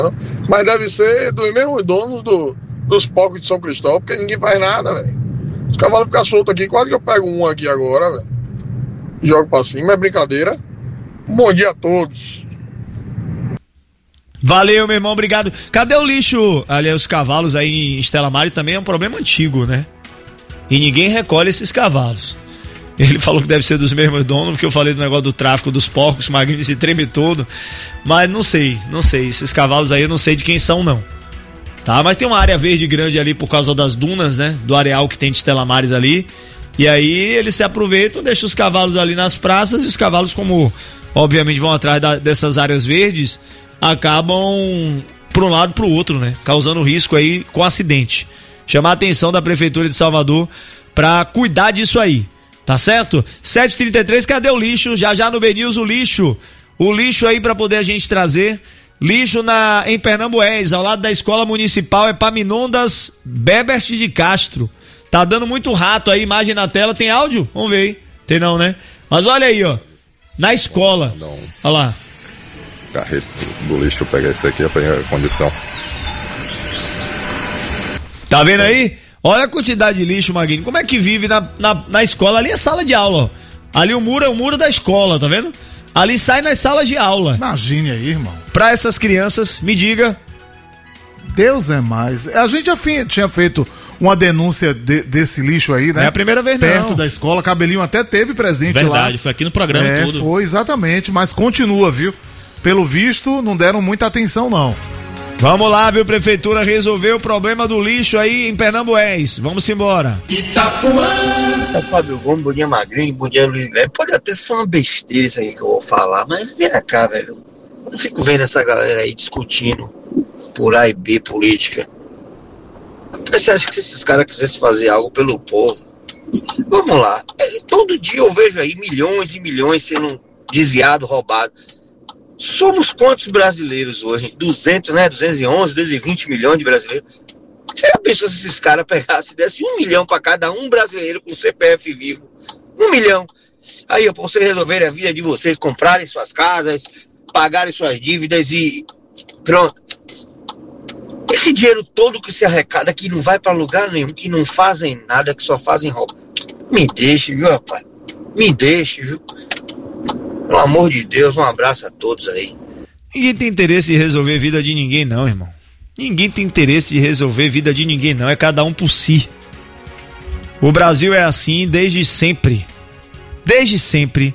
Mas deve ser dos mesmos donos dos porcos de São Cristóvão, porque ninguém faz nada, velho. Os cavalos ficam soltos aqui, quase que eu pego um aqui agora, velho. Jogo pra cima, é brincadeira. Bom dia a todos. Valeu, meu irmão, obrigado. Cadê o lixo? Aliás, os cavalos aí em Estela Maris também é um problema antigo, né? E ninguém recolhe esses cavalos. Ele falou que deve ser dos mesmos donos, porque eu falei do negócio do tráfico dos porcos, o Magrinho se treme todo. Mas não sei. Esses cavalos aí eu não sei de quem são, não. Tá? Mas tem uma área verde grande ali por causa das dunas, né? Do areal que tem de Estela Maris ali. E aí eles se aproveitam, deixam os cavalos ali nas praças, e os cavalos, como obviamente vão atrás dessas áreas verdes, acabam para um lado para o outro, né? Causando risco aí com acidente. Chamar a atenção da Prefeitura de Salvador para cuidar disso aí, tá certo? 7h33, cadê o lixo? Já no BNews o lixo aí para poder a gente trazer. Lixo em Pernambués, ao lado da Escola Municipal Epaminondas Bebert de Castro. Tá dando muito rato aí, imagem na tela, tem áudio? Vamos ver aí. Tem não, né? Mas olha aí, ó. Na escola. Não. Olha lá. Carreto do lixo, pegar esse aqui, apanhar a condição. Tá vendo aí? Olha a quantidade de lixo, Maguinho. Como é que vive na escola? Ali é sala de aula, ó. Ali o muro é da escola, tá vendo? Ali sai nas salas de aula. Imagine aí, irmão. Pra essas crianças, me diga. Deus é mais. A gente já tinha feito uma denúncia desse lixo aí, né? É a primeira vez, perto da escola. Cabelinho até teve presente. Verdade, lá. Verdade, foi aqui no programa todo. Foi, exatamente, mas continua, viu? Pelo visto, não deram muita atenção, não. Vamos lá, viu, Prefeitura, resolver o problema do lixo aí em Pernambués. Vamos embora. Itapuã! Fábio Gomes, bom dia Magrinho, bom dia Luiz Guilherme. Pode até ser uma besteira isso aí que eu vou falar, mas vem cá, velho. Eu fico vendo essa galera aí discutindo por A e B política. Você acha que se esses caras quisessem fazer algo pelo povo? Vamos lá. Todo dia eu vejo aí milhões e milhões sendo desviados, roubados. Somos quantos brasileiros hoje? 200, né? 211, 220 milhões de brasileiros. Você já pensou se esses caras pegassem e dessem 1 milhão para cada um brasileiro com CPF vivo? 1 milhão. Aí, pra vocês resolverem a vida de vocês, comprarem suas casas, pagarem suas dívidas e pronto. Esse dinheiro todo que se arrecada, que não vai para lugar nenhum, que não fazem nada, que só fazem roupa. Me deixe, viu, rapaz? Me deixe, viu? Pelo amor de Deus, um abraço a todos aí. Ninguém tem interesse em resolver a vida de ninguém, não, irmão. Ninguém tem interesse de resolver a vida de ninguém, não. É cada um por si. O Brasil é assim desde sempre. Desde sempre.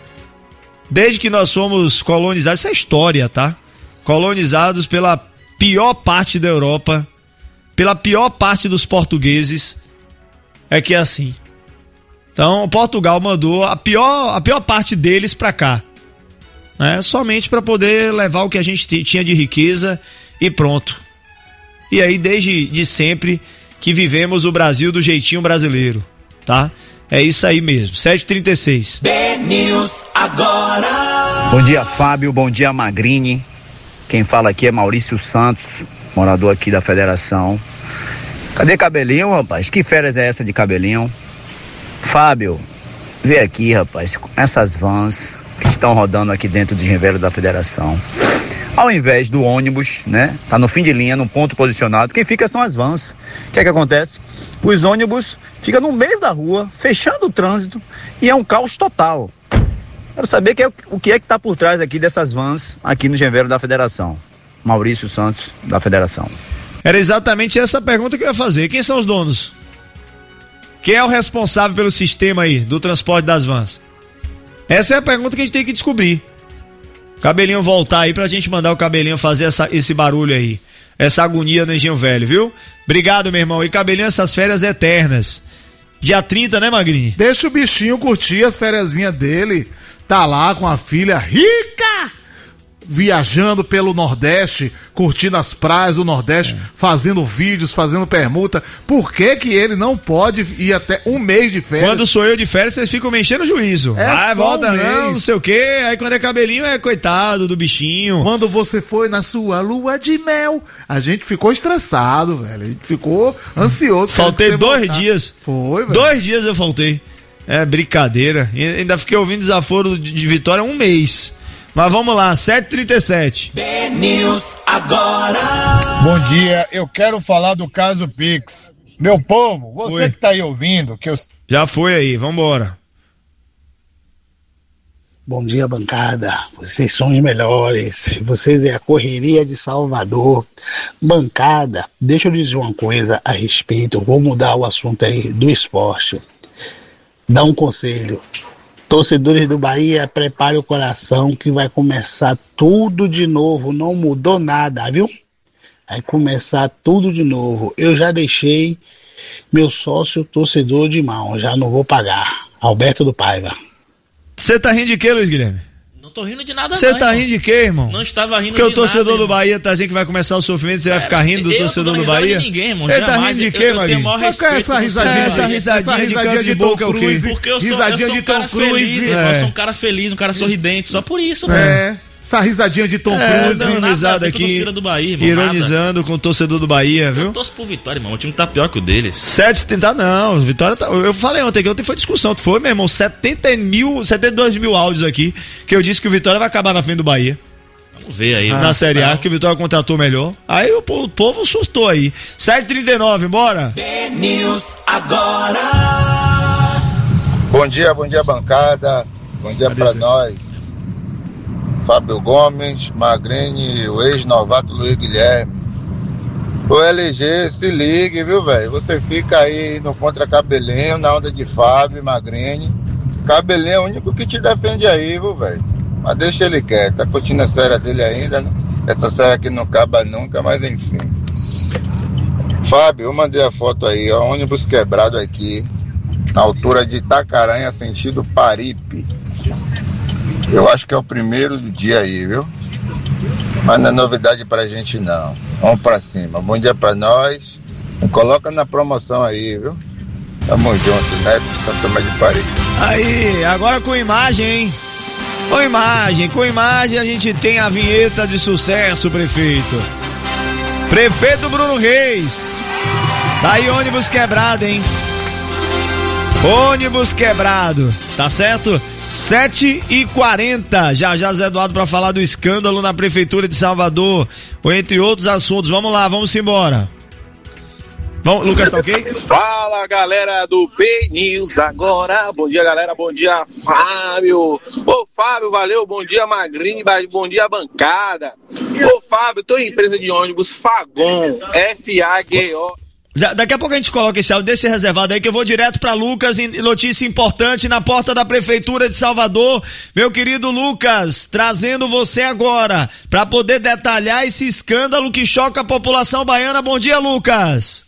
Desde que nós fomos colonizados. Isso é história, tá? Colonizados pela pior parte da Europa, pela pior parte dos portugueses. É que é assim. Então, Portugal mandou a pior parte deles pra cá, né? Somente para poder levar o que a gente tinha de riqueza e pronto. E aí, desde sempre que vivemos o Brasil do jeitinho brasileiro, tá? É isso aí mesmo. 7h36. BNews agora. Bom dia, Fábio. Bom dia, Magrini. Quem fala aqui é Maurício Santos, morador aqui da Federação. Cadê Cabelinho, rapaz? Que férias é essa de Cabelinho? Fábio, vê aqui, rapaz, essas vans que estão rodando aqui dentro de Engenheiro da Federação. Ao invés do ônibus, né, tá no fim de linha, num ponto posicionado, quem fica são as vans. O que é que acontece? Os ônibus ficam no meio da rua, fechando o trânsito, e é um caos total. Quero saber o que é que tá por trás aqui dessas vans aqui no Engenheiro da Federação. Maurício Santos, da Federação. Era exatamente essa pergunta que eu ia fazer. Quem são os donos? Quem é o responsável pelo sistema aí do transporte das vans? Essa é a pergunta que a gente tem que descobrir. Cabelinho voltar aí pra gente mandar o Cabelinho fazer esse barulho aí. Essa agonia no Engenho Velho, viu? Obrigado, meu irmão. E Cabelinho, essas férias eternas. Dia 30, né, Magrinho? Deixa o bichinho curtir as fériasinhas dele. Tá lá com a filha rica, viajando pelo Nordeste, curtindo as praias do Nordeste, fazendo vídeos, fazendo permuta. Por que que ele não pode ir até um mês de férias? Quando sou eu de férias, vocês ficam me enchendo o juízo. Volta não sei o quê. Aí quando é Cabelinho, é coitado do bichinho. Quando você foi na sua lua de mel, a gente ficou estressado, velho. A gente ficou ansioso. Faltei 2 dias. Foi, velho. 2 dias eu faltei. É brincadeira. Ainda fiquei ouvindo desaforo de Vitória 1 mês. Mas vamos lá, 7h37. BNews agora. Bom dia, eu quero falar do caso Pix. Meu povo, você que tá aí ouvindo, que eu... Já foi aí, vambora. Bom dia, bancada. Vocês são os melhores. Vocês é a correria de Salvador. Bancada, deixa eu dizer uma coisa a respeito. Vou mudar o assunto aí do esporte. Dá um conselho. Torcedores do Bahia, prepare o coração que vai começar tudo de novo. Não mudou nada, viu? Vai começar tudo de novo. Eu já deixei meu sócio torcedor de mão. Já não vou pagar. Alberto do Paiva. Você tá rindo de quê, Luiz Guilherme? Não tô rindo de nada, Você tá rindo de quê, irmão? Não estava rindo de nada. Porque o torcedor nada, do Bahia tá dizendo que vai começar o sofrimento, você vai ficar rindo do torcedor do Bahia? De ninguém, irmão. Ele tá rindo de quê, Magrinho? Qual é essa risadinha? Essa risadinha de boca é o quê? Porque eu sou um cara feliz, eu sou um cara feliz, um cara sorridente, só por isso, né? Essa risadinha de Tom Cruise. Dando risada aqui, do Bahia, irmão, ironizando com o torcedor do Bahia, viu? Eu torço pro Vitória, irmão, o time tá pior que o deles. 70, não, Vitória tá... Eu falei ontem que foi discussão, foi, meu irmão, 72 mil áudios aqui, que eu disse que o Vitória vai acabar na frente do Bahia. Vamos ver aí. Na Série A, que o Vitória contratou melhor. Aí o povo surtou aí. 7h39, bora? BNews agora. Bom dia, bancada. Bom dia pra nós. Fábio Gomes, Magrini e o ex-novato Luiz Guilherme. O LG, se ligue, viu, velho? Você fica aí no contra Cabelinho, na onda de Fábio e Magrini. Cabelinho é o único que te defende aí, viu, velho? Mas deixa ele quieto, tá curtindo a série dele ainda, né? Essa série aqui não acaba nunca, mas enfim. Fábio, eu mandei a foto aí, ó, ônibus quebrado aqui, na altura de Itacaranha, sentido Paripe. Eu acho que é o primeiro do dia aí, viu? Mas não é novidade pra gente, não. Vamos pra cima. Bom dia pra nós. Me coloca na promoção aí, viu? Tamo junto, né? São Tomé de Paripe. Aí, agora com imagem, hein? Com imagem a gente tem a vinheta de sucesso, prefeito. Prefeito Bruno Reis. Tá aí ônibus quebrado, hein? Ônibus quebrado, tá certo? 7h40, já Zé Eduardo pra falar do escândalo na Prefeitura de Salvador, entre outros assuntos. Vamos lá, vamos embora. Vamos, Lucas, tá ok? Fala, galera do BNews agora. Bom dia, galera. Bom dia, Fábio. Ô, Fábio, valeu. Bom dia, Magrini. Bom dia, bancada. Ô, Fábio, tô em empresa de ônibus Fagon, F-A-G-O. Daqui a pouco a gente coloca esse áudio, desse reservado aí, que eu vou direto pra Lucas, notícia importante na porta da Prefeitura de Salvador. Meu querido Lucas, trazendo você agora pra poder detalhar esse escândalo que choca a população baiana. Bom dia, Lucas.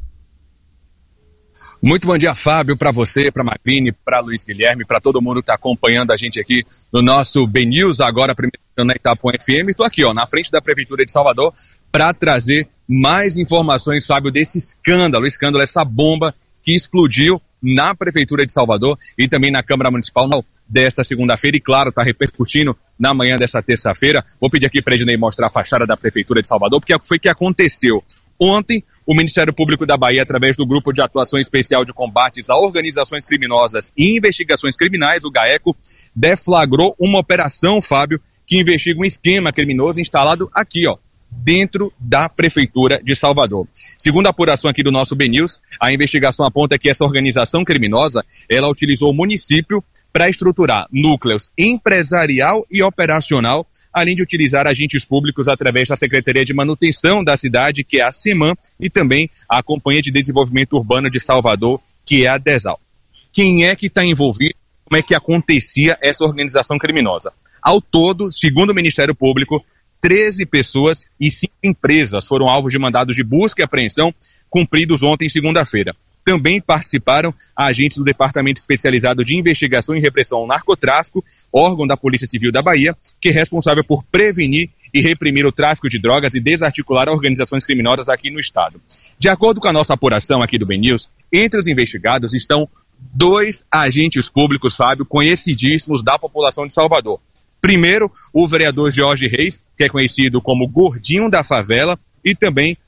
Muito bom dia, Fábio, para você, para Magrini, para Luiz Guilherme, para todo mundo que está acompanhando a gente aqui no nosso BNews, agora primeiro na Itapuã FM. Estou aqui, ó, na frente da Prefeitura de Salvador para trazer mais informações, Fábio, desse escândalo, essa bomba que explodiu na Prefeitura de Salvador e também na Câmara Municipal desta segunda-feira e, claro, está repercutindo na manhã dessa terça-feira. Vou pedir aqui para a Ednei mostrar a fachada da Prefeitura de Salvador, porque foi o que aconteceu. Ontem, o Ministério Público da Bahia, através do Grupo de Atuação Especial de Combates a Organizações Criminosas e Investigações Criminais, o GAECO, deflagrou uma operação, Fábio, que investiga um esquema criminoso instalado aqui, ó, dentro da Prefeitura de Salvador. Segundo a apuração aqui do nosso BNews, a investigação aponta que essa organização criminosa, ela utilizou o município para estruturar núcleos empresarial e operacional, além de utilizar agentes públicos através da Secretaria de Manutenção da cidade, que é a SEMAN, e também a Companhia de Desenvolvimento Urbano de Salvador, que é a DESAL. Quem é que está envolvido? Como é que acontecia essa organização criminosa? Ao todo, segundo o Ministério Público, 13 pessoas e 5 empresas foram alvos de mandados de busca e apreensão cumpridos ontem, segunda-feira. Também participaram agentes do Departamento Especializado de Investigação e Repressão ao Narcotráfico, órgão da Polícia Civil da Bahia, que é responsável por prevenir e reprimir o tráfico de drogas e desarticular organizações criminosas aqui no estado. De acordo com a nossa apuração aqui do BNews, entre os investigados estão 2 agentes públicos, Fábio, conhecidíssimos da população de Salvador. Primeiro, o vereador Jorge Reis, que é conhecido como Gordinho da Favela, e também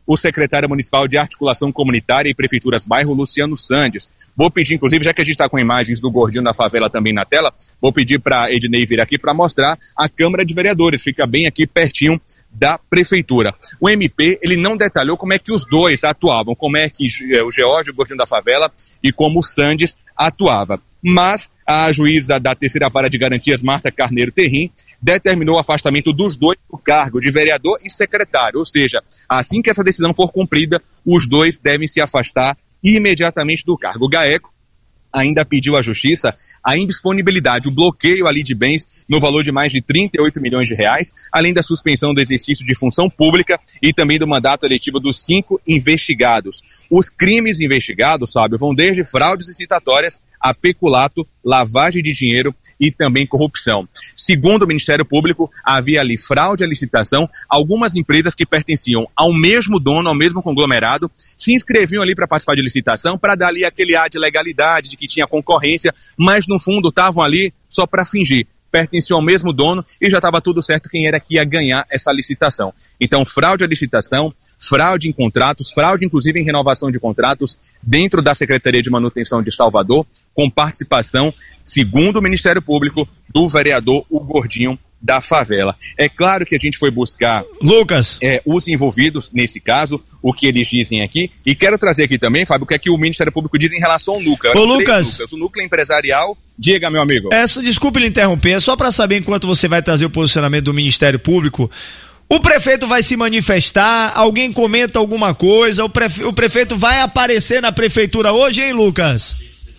o secretário municipal de Articulação Comunitária e Prefeituras Bairro, Luciano Sandes. Vou pedir, inclusive, já que a gente está com imagens do gordinho da favela também na tela, vou pedir para Ednei vir aqui para mostrar a Câmara de Vereadores, fica bem aqui pertinho da Prefeitura. O MP, ele não detalhou como é que os dois atuavam, como é que o Geórgio, o gordinho da favela, e como o Sandes atuava. Mas a juíza da terceira vara de garantias, Marta Carneiro Terrim, determinou o afastamento dos dois do cargo de vereador e secretário, ou seja, assim que essa decisão for cumprida, os dois devem se afastar imediatamente do cargo. O GAECO ainda pediu à Justiça a indisponibilidade, o bloqueio ali de bens no valor de mais de 38 milhões de reais, além da suspensão do exercício de função pública e também do mandato eletivo dos 5 investigados. Os crimes investigados, sabe, vão desde fraudes licitatórias a peculato, lavagem de dinheiro e também corrupção. Segundo o Ministério Público, havia ali fraude à licitação, algumas empresas que pertenciam ao mesmo dono, ao mesmo conglomerado, se inscreviam ali para participar de licitação, para dar ali aquele ar de legalidade, de que tinha concorrência, mas no fundo estavam ali só para fingir. Pertenciam ao mesmo dono e já estava tudo certo quem era que ia ganhar essa licitação. Então, fraude à licitação, fraude em contratos, fraude inclusive em renovação de contratos dentro da Secretaria de Manutenção de Salvador, com participação, segundo o Ministério Público, do vereador o Gordinho da favela. É claro que a gente foi buscar Lucas, os envolvidos nesse caso, o que eles dizem aqui, e quero trazer aqui também, Fábio, o que é que o Ministério Público diz em relação ao núcleo. Ô, Lucas, o núcleo empresarial, diga, meu amigo. Desculpe lhe interromper, é só para saber enquanto você vai trazer o posicionamento do Ministério Público. O prefeito vai se manifestar, alguém comenta alguma coisa, o prefeito vai aparecer na prefeitura hoje, hein, Lucas?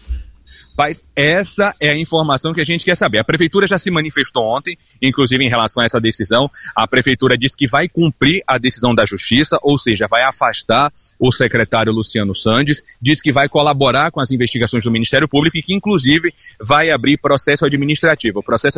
Paz, essa é a informação que a gente quer saber. A prefeitura já se manifestou ontem, inclusive em relação a essa decisão. A prefeitura disse que vai cumprir a decisão da justiça, ou seja, vai afastar o secretário Luciano Sandes, diz que vai colaborar com as investigações do Ministério Público e que inclusive vai abrir processo administrativo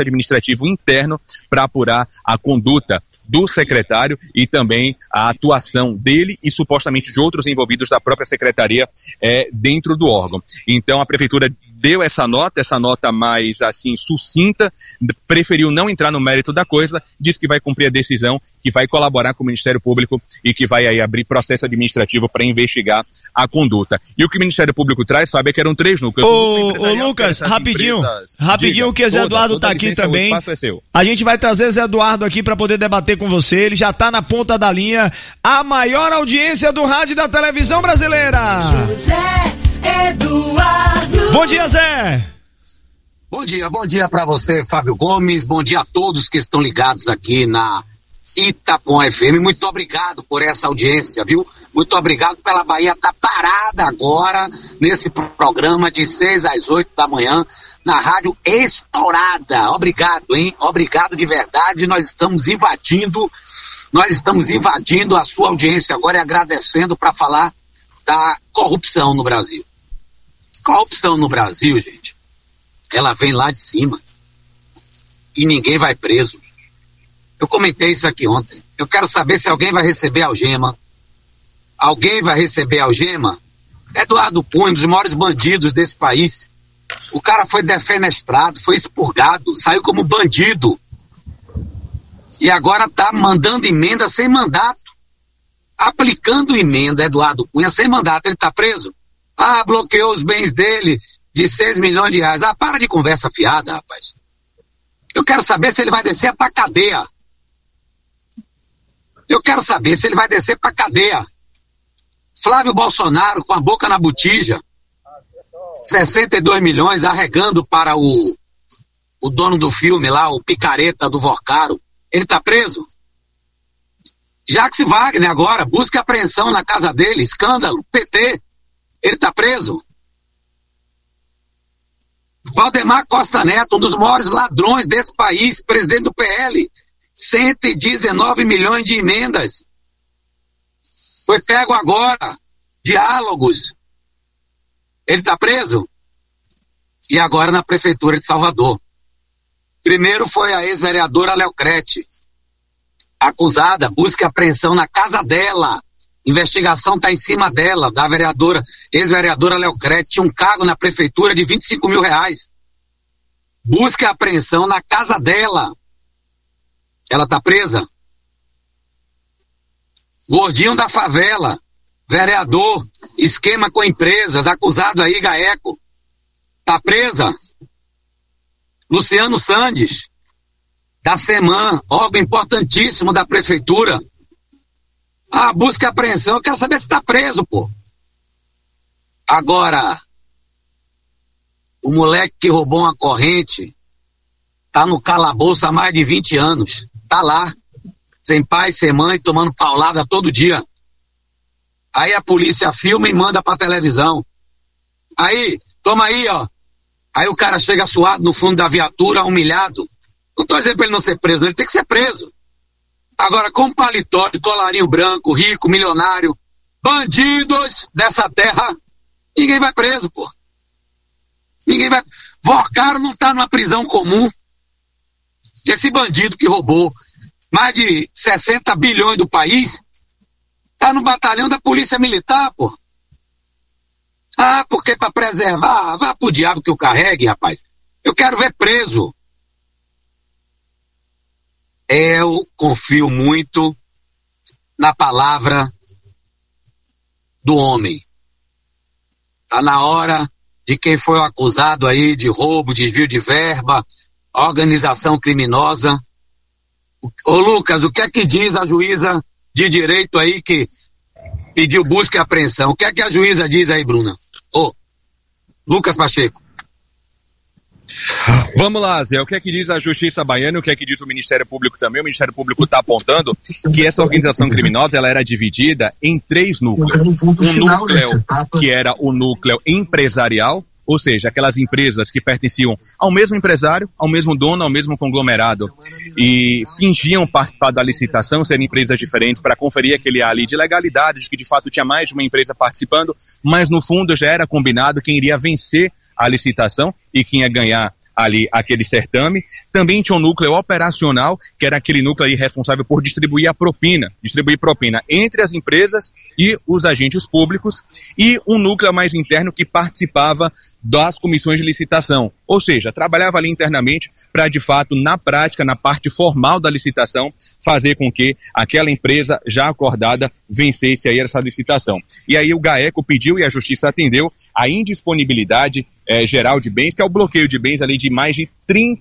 interno para apurar a conduta do secretário e também a atuação dele e supostamente de outros envolvidos da própria secretaria dentro do órgão. Então a prefeitura deu essa nota mais assim sucinta, preferiu não entrar no mérito da coisa, disse que vai cumprir a decisão, que vai colaborar com o Ministério Público e que vai aí abrir processo administrativo para investigar a conduta. E o que o Ministério Público traz, sabe, é que eram 3 núcleos. Ô Lucas, rapidinho, que Zé Eduardo tá aqui também. O espaço é seu. A gente vai trazer Zé Eduardo aqui para poder debater com você, ele já tá na ponta da linha, a maior audiência do rádio e da televisão brasileira. José Eduardo. Bom dia, Zé. Bom dia para você, Fábio Gomes, bom dia a todos que estão ligados aqui na Itapuã FM, muito obrigado por essa audiência, viu? Muito obrigado pela Bahia estar parada agora nesse programa de 6 às 8 da manhã, na rádio estourada. Obrigado, hein? Obrigado de verdade, nós estamos invadindo a sua audiência agora e agradecendo para falar da corrupção no Brasil. Corrupção no Brasil, gente, ela vem lá de cima e ninguém vai preso. Eu comentei isso aqui ontem. Eu quero saber se alguém vai receber algema. Alguém vai receber algema? Eduardo Cunha, um dos maiores bandidos desse país. O cara foi defenestrado, foi expurgado, saiu como bandido. E agora tá mandando emenda sem mandato. Aplicando emenda, Eduardo Cunha, sem mandato. Ele tá preso? Bloqueou os bens dele de 6 milhões de reais. Para de conversa fiada, rapaz. Eu quero saber se ele vai descer pra cadeia. Flávio Bolsonaro com a boca na botija, 62 milhões arregando para o dono do filme lá, o picareta do Vorcaro. Ele tá preso? Jacques Wagner agora, busca apreensão na casa dele, escândalo, PT. Ele tá preso? Valdemar Costa Neto, um dos maiores ladrões desse país, presidente do PL, 119 milhões de emendas. Foi pego agora, diálogos. Ele tá preso? E agora na Prefeitura de Salvador. Primeiro foi a ex-vereadora Leocrete, acusada, busca apreensão na casa dela. Investigação está em cima dela, da vereadora, ex-vereadora Leocrete, tinha um cargo na prefeitura de 25 mil reais. Busca apreensão na casa dela. Ela está presa? Gordinho da favela, vereador, esquema com empresas, acusado aí, GAECO. Tá presa. Luciano Sandes, da SEMAN, órgão importantíssimo da prefeitura. Ah, busca e apreensão, eu quero saber se tá preso, pô. Agora, o moleque que roubou uma corrente tá no calabouço há mais de 20 anos. Tá lá, sem pai, sem mãe, tomando paulada todo dia. Aí a polícia filma e manda pra televisão. Aí, toma aí, ó. Aí o cara chega suado no fundo da viatura, humilhado. Não tô dizendo pra ele não ser preso, ele tem que ser preso. Agora, com paletó de colarinho branco, rico, milionário, bandidos dessa terra, ninguém vai preso, pô. Ninguém vai... Vorcaro não tá numa prisão comum. Esse bandido que roubou mais de 60 bilhões do país tá no batalhão da Polícia Militar, pô. Ah, porque pra preservar, vá pro diabo que o carregue, rapaz. Eu quero ver preso. Eu confio muito na palavra do homem. Tá na hora de quem foi acusado aí de roubo, desvio de verba, organização criminosa. Ô Lucas, o que é que diz a juíza de direito aí que pediu busca e apreensão? O que é que a juíza diz aí, Bruna? Ô, Lucas Pacheco. Vamos lá, Zé, o que é que diz a Justiça Baiana e o que é que diz o Ministério Público também? O Ministério Público está apontando que essa organização criminosa ela era dividida em 3 núcleos. Um núcleo que era o núcleo empresarial, ou seja, aquelas empresas que pertenciam ao mesmo empresário, ao mesmo dono, ao mesmo conglomerado e fingiam participar da licitação, serem empresas diferentes para conferir aquele ar ali de legalidade, de que de fato tinha mais de uma empresa participando, mas no fundo já era combinado quem iria vencer a licitação e quem ia ganhar ali aquele certame. Também tinha um núcleo operacional, que era aquele núcleo ali responsável por distribuir propina entre as empresas e os agentes públicos, e um núcleo mais interno que participava das comissões de licitação, ou seja, trabalhava ali internamente para de fato, na prática, na parte formal da licitação, fazer com que aquela empresa já acordada vencesse aí essa licitação. E aí o GAECO pediu e a Justiça atendeu a indisponibilidade geral de bens, que é o bloqueio de bens ali de mais de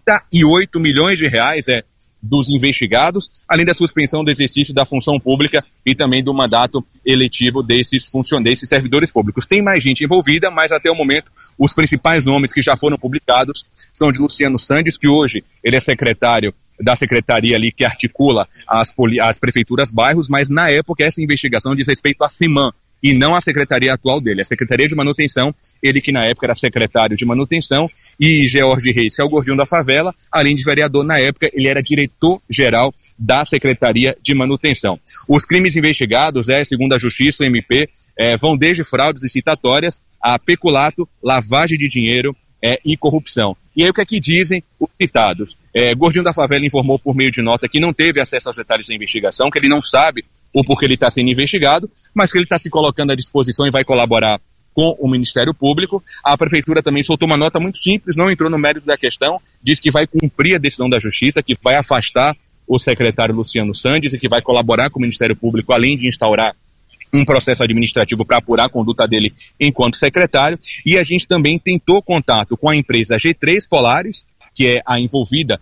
38 milhões de reais dos investigados, além da suspensão do exercício da função pública e também do mandato eletivo desses servidores públicos. Tem mais gente envolvida, mas até o momento os principais nomes que já foram publicados são de Luciano Sandes, que hoje ele é secretário da secretaria ali que articula as prefeituras bairros, mas na época essa investigação diz respeito à SEMAN, e não a secretaria atual dele, a Secretaria de Manutenção, ele que na época era secretário de Manutenção, e George Reis, que é o gordinho da favela, além de vereador na época, ele era diretor-geral da Secretaria de Manutenção. Os crimes investigados, segundo a Justiça, o MP, vão desde fraudes licitatórias a peculato, lavagem de dinheiro e corrupção. E aí o que é que dizem os citados? Gordinho da favela informou por meio de nota que não teve acesso aos detalhes da investigação, que ele não sabe o porquê ele está sendo investigado, mas que ele está se colocando à disposição e vai colaborar com o Ministério Público. A Prefeitura também soltou uma nota muito simples, não entrou no mérito da questão, diz que vai cumprir a decisão da Justiça, que vai afastar o secretário Luciano Sandes e que vai colaborar com o Ministério Público, além de instaurar um processo administrativo para apurar a conduta dele enquanto secretário. E a gente também tentou contato com a empresa G3 Polaris, que é a envolvida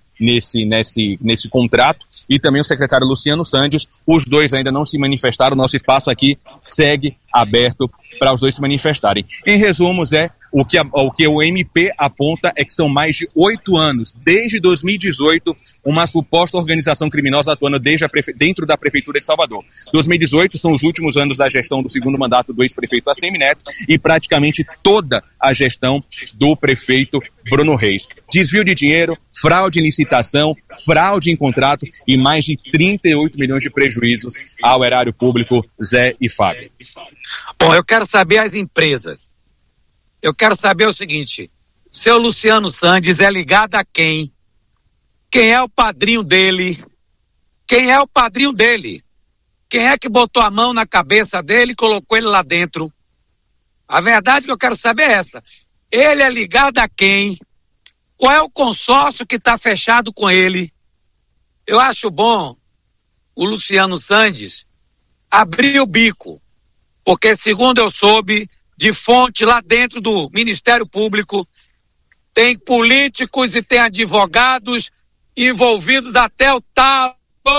nesse contrato, e também o secretário Luciano Sandes. Os dois ainda não se manifestaram, nosso espaço aqui segue aberto para os dois se manifestarem. Em resumo, Zé, o que o MP aponta é que são mais de 8 anos, desde 2018, uma suposta organização criminosa atuando dentro da Prefeitura de Salvador. 2018 são os últimos anos da gestão do segundo mandato do ex-prefeito ACM Neto e praticamente toda a gestão do prefeito Bruno Reis. Desvio de dinheiro, fraude em licitação, fraude em contrato e mais de 38 milhões de prejuízos ao erário público, Zé e Fábio. Bom, eu quero saber as empresas. Eu quero saber o seguinte: seu Luciano Sandes é ligado a quem? Quem é o padrinho dele? Quem é o padrinho dele? Quem é que botou a mão na cabeça dele e colocou ele lá dentro? A verdade que eu quero saber é essa. Ele é ligado a quem? Qual é o consórcio que está fechado com ele? Eu acho bom o Luciano Sandes abrir o bico, porque segundo eu soube de fonte lá dentro do Ministério Público, tem políticos e tem advogados envolvidos até o talo.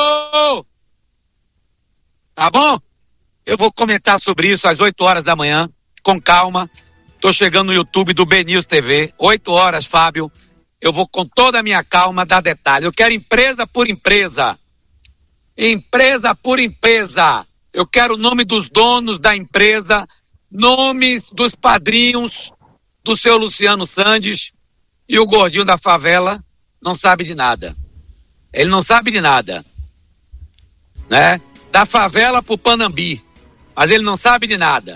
Tá bom? Eu vou comentar sobre isso às 8 horas da manhã, com calma. Tô chegando no YouTube do BNews TV, 8 horas, Fábio. Eu vou com toda a minha calma dar detalhes. Eu quero empresa por empresa. Empresa por empresa. Eu quero o nome dos donos da empresa, nomes dos padrinhos do seu Luciano Sandes, e o gordinho da favela não sabe de nada. Ele não sabe de nada, né? Da favela pro Panambi, mas ele não sabe de nada.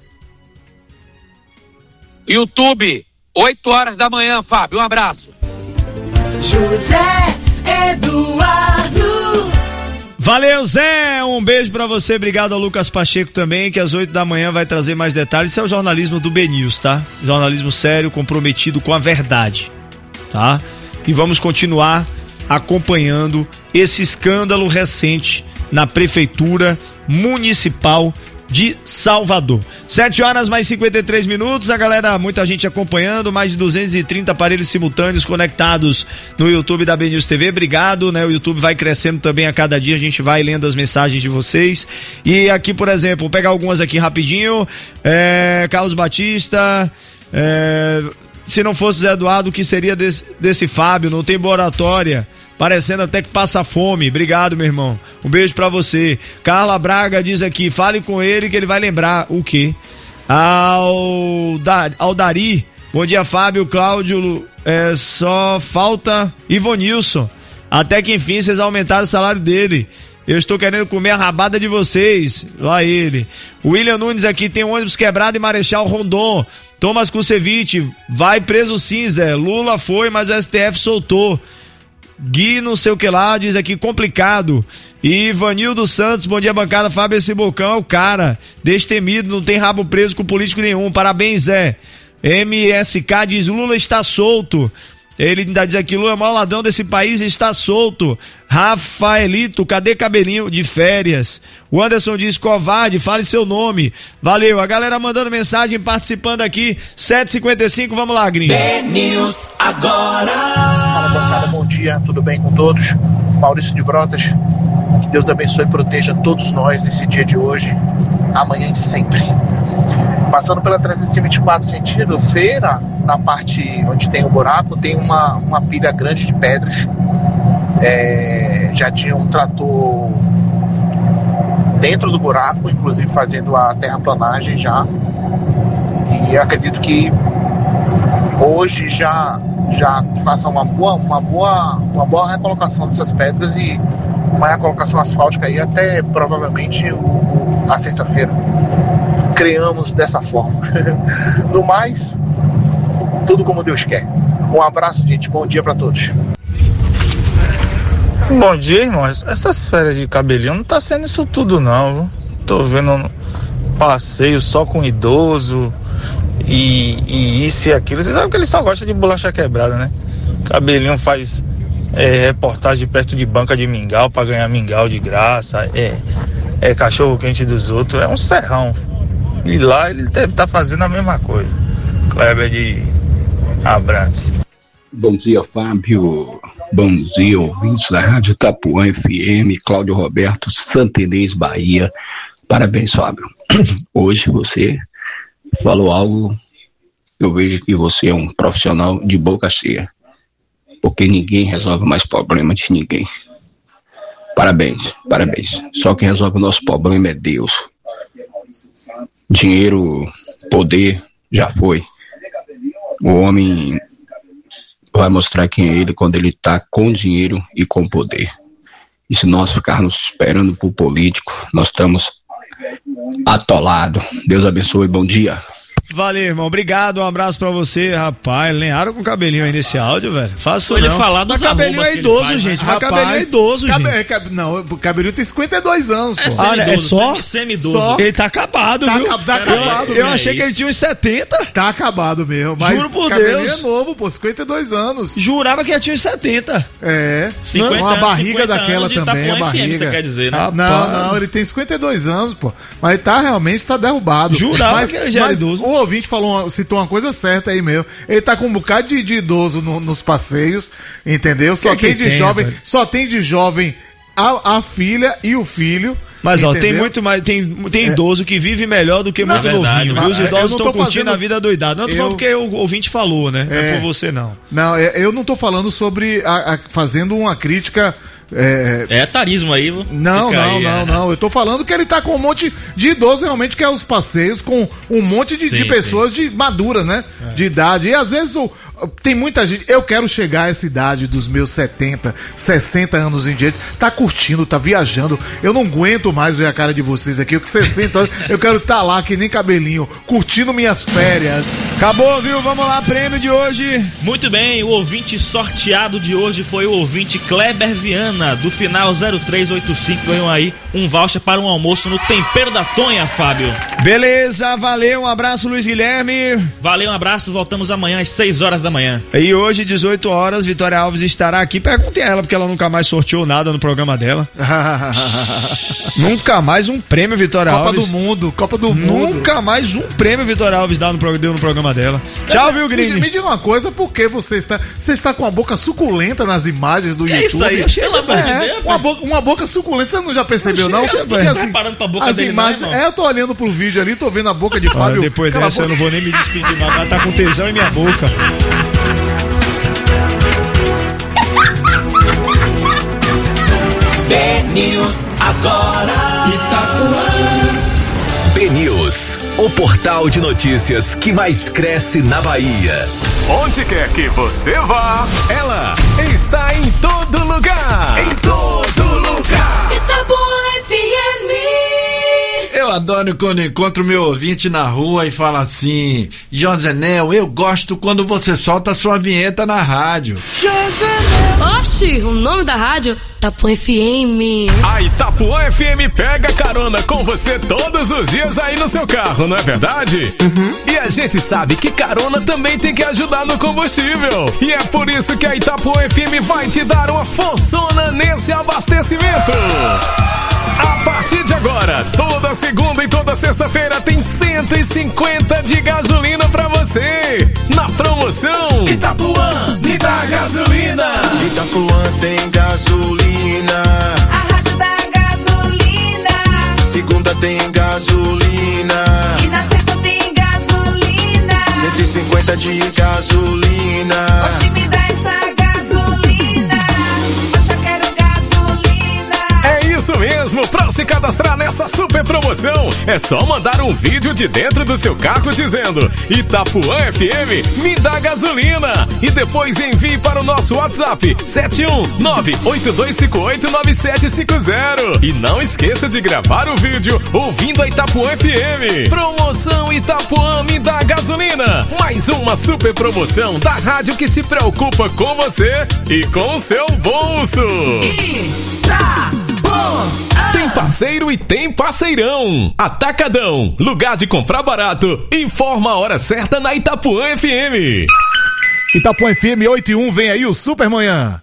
YouTube, 8 horas da manhã, Fábio, um abraço. José Eduardo. Valeu, Zé, um beijo pra você, obrigado ao Lucas Pacheco também, que às 8 da manhã vai trazer mais detalhes. Isso é o jornalismo do BNews, tá? Jornalismo sério, comprometido com a verdade, tá? E vamos continuar acompanhando esse escândalo recente na Prefeitura Municipal de Salvador. 7 horas mais 53 minutos, a galera, muita gente acompanhando, mais de 230 aparelhos simultâneos conectados no YouTube da BNews TV, obrigado, né? O YouTube vai crescendo também a cada dia, a gente vai lendo as mensagens de vocês. E aqui, por exemplo, vou pegar algumas aqui rapidinho, Carlos Batista, se não fosse o Zé Eduardo, o que seria desse Fábio? Não tem moratória, parecendo até que passa fome. Obrigado, meu irmão. Um beijo pra você. Carla Braga diz aqui, fale com ele que ele vai lembrar o quê? Aldari, bom dia, Fábio, Cláudio, só falta Ivonilson. Até que enfim vocês aumentaram o salário dele. Eu estou querendo comer a rabada de vocês. Lá ele. William Nunes aqui, tem um ônibus quebrado em Marechal Rondon. Thomas Kusevich, vai preso sim, Zé. Lula foi, mas o STF soltou. Gui não sei o que lá, diz aqui, complicado. E Ivanildo Santos, bom dia, bancada. Fábio, esse bocão é o cara. Destemido, não tem rabo preso com político nenhum. Parabéns, Zé. MSK diz, Lula está solto. Ele ainda diz aqui, Lula é o maior ladrão desse país e está solto. Rafaelito, cadê cabelinho de férias? O Anderson diz, covarde, fale seu nome. Valeu, a galera mandando mensagem, participando aqui, 7h55, vamos lá, gringo. BNews agora. Fala, bancada, bom dia, tudo bem com todos? Maurício de Brotas, que Deus abençoe e proteja todos nós nesse dia de hoje, amanhã e sempre. Passando pela 324 sentido Feira, na parte onde tem o buraco, tem uma pilha grande de pedras. Já tinha um trator dentro do buraco, inclusive fazendo a terraplanagem já. E acredito que hoje já faça uma boa recolocação dessas pedras e uma recolocação asfáltica aí até provavelmente a sexta-feira. Criamos dessa forma. No mais, tudo como Deus quer. Um abraço, gente. Bom dia pra todos. Bom dia, irmãos. Essas férias de cabelinho não tá sendo isso tudo, não. Viu? Tô vendo passeio só com idoso e isso e aquilo. Vocês sabem que ele só gosta de bolacha quebrada, né? Cabelinho faz reportagem perto de banca de mingau pra ganhar mingau de graça. É cachorro quente dos outros. É um serrão. E lá ele deve estar fazendo a mesma coisa. Kleber de Abrantes. Bom dia, Fábio. Bom dia, ouvintes da Rádio Itapuã FM, Cláudio Roberto, Santa Inês, Bahia. Parabéns, Fábio. Hoje você falou algo, eu vejo que você é um profissional de boca cheia, porque ninguém resolve mais problema de ninguém. Parabéns, parabéns. Só quem resolve o nosso problema é Deus. Dinheiro, poder, já foi. O homem vai mostrar quem é ele quando ele está com dinheiro e com poder. E se nós ficarmos esperando por político, nós estamos atolados. Deus abençoe, bom dia. Valeu, irmão. Obrigado, um abraço pra você. Rapaz, lenharam com cabelinho aí nesse áudio, velho. Faço ele não. falar dos mas cabelinho é idoso, faz, gente. Mas cabelinho é idoso, gente. Não, o cabelinho tem 52 anos, pô. É só? Semi-idoso. Ele tá acabado, viu? Tá acabado. Eu achei que ele tinha uns 70. Tá acabado mesmo. Mas juro por cabelinho Deus. é novo, pô. 52 anos. Jurava que ele tinha uns 70. É. 50 uma barriga 50 daquela também, a barriga. Você quer dizer, né? Não, ele tem 52 anos, pô. Mas ele realmente tá derrubado. Jurava que ele já era idoso. O ouvinte citou uma coisa certa aí mesmo. Ele tá com um bocado de idoso nos passeios, entendeu? Só tem de jovem, velho? Só tem de jovem a filha e o filho. Mas ó, tem muito mais, tem idoso que vive melhor do que muito novinho, viu? Os idosos estão curtindo a vida doidada. Não tô falando porque o ouvinte falou, né? Não é por você, não. Não, eu não tô falando sobre fazendo uma crítica. É tarismo aí, não. Eu tô falando que ele tá com um monte de idoso realmente, que é os passeios com um monte de pessoas de maduras, né? De idade. E às vezes tem muita gente. Eu quero chegar a essa idade dos meus 70, 60 anos em diante. Tá curtindo, tá viajando. Eu não aguento mais ver a cara de vocês aqui. Eu com 60 anos, eu quero estar lá que nem cabelinho, curtindo minhas férias. Acabou, viu? Vamos lá, prêmio de hoje. Muito bem, o ouvinte sorteado de hoje foi o ouvinte Kleber Viana, do final 0385, ganhou aí um voucher para um almoço no Tempero da Tonha, Fábio. Beleza, valeu, um abraço, Luiz Guilherme. Valeu, um abraço, voltamos amanhã às 6 horas da manhã. E hoje, 18 horas, Vitória Alves estará aqui. Perguntem a ela, porque ela nunca mais sorteou nada no programa dela. Nunca mais um prêmio, Vitória Alves. Copa do Mundo. Nunca mais um prêmio, Vitória Alves deu no programa dela. Tchau, viu, Grini? Me diga uma coisa, por que você está com a boca suculenta nas imagens do que YouTube? É isso aí, pelo amor de Deus. Uma boca suculenta, você não já percebeu, não? Porque assim, preparando pra boca as dele, imagens, eu tô olhando pro vídeo ali, tô vendo a boca de Fábio. Depois dessa eu não vou nem me despedir, mas ela tá com tesão em minha boca. BNews agora. Itapuã. BNews, o portal de notícias que mais cresce na Bahia. Onde quer que você vá, ela está em todo lugar. Em todo lugar. Itapuã FM. Eu adoro quando encontro meu ouvinte na rua e fala assim: Josenel, eu gosto quando você solta a sua vinheta na rádio. Oxi, o nome da rádio? Itapuã FM. A Itapuã FM pega carona com você todos os dias aí no seu carro, não é verdade? Uhum. E a gente sabe que carona também tem que ajudar no combustível. E é por isso que a Itapuã FM vai te dar uma forçona nesse abastecimento. A partir de agora, toda segunda e toda sexta-feira tem 150 de gasolina pra você. Na promoção Itapuã, me dá gasolina. Itapuã tem gasolina. A rádio da gasolina. Segunda tem gasolina. E na sexta tem gasolina. 150 de gasolina. Oxi, me dá essa gasolina. Oxe, eu quero gasolina. É isso mesmo, pra se cadastrar nessa super promoção, é só mandar um vídeo de dentro do seu carro dizendo Itapuã FM, me dá gasolina. E depois envie para o nosso WhatsApp 71982589750. E não esqueça de gravar o vídeo ouvindo a Itapuã FM. Promoção Itapuã, me dá gasolina. Mais uma super promoção da rádio que se preocupa com você e com o seu bolso. Tem parceiro e tem parceirão. Atacadão, lugar de comprar barato. Informa a hora certa na Itapuã FM. Itapuã FM 8:1, vem aí o Supermanhã.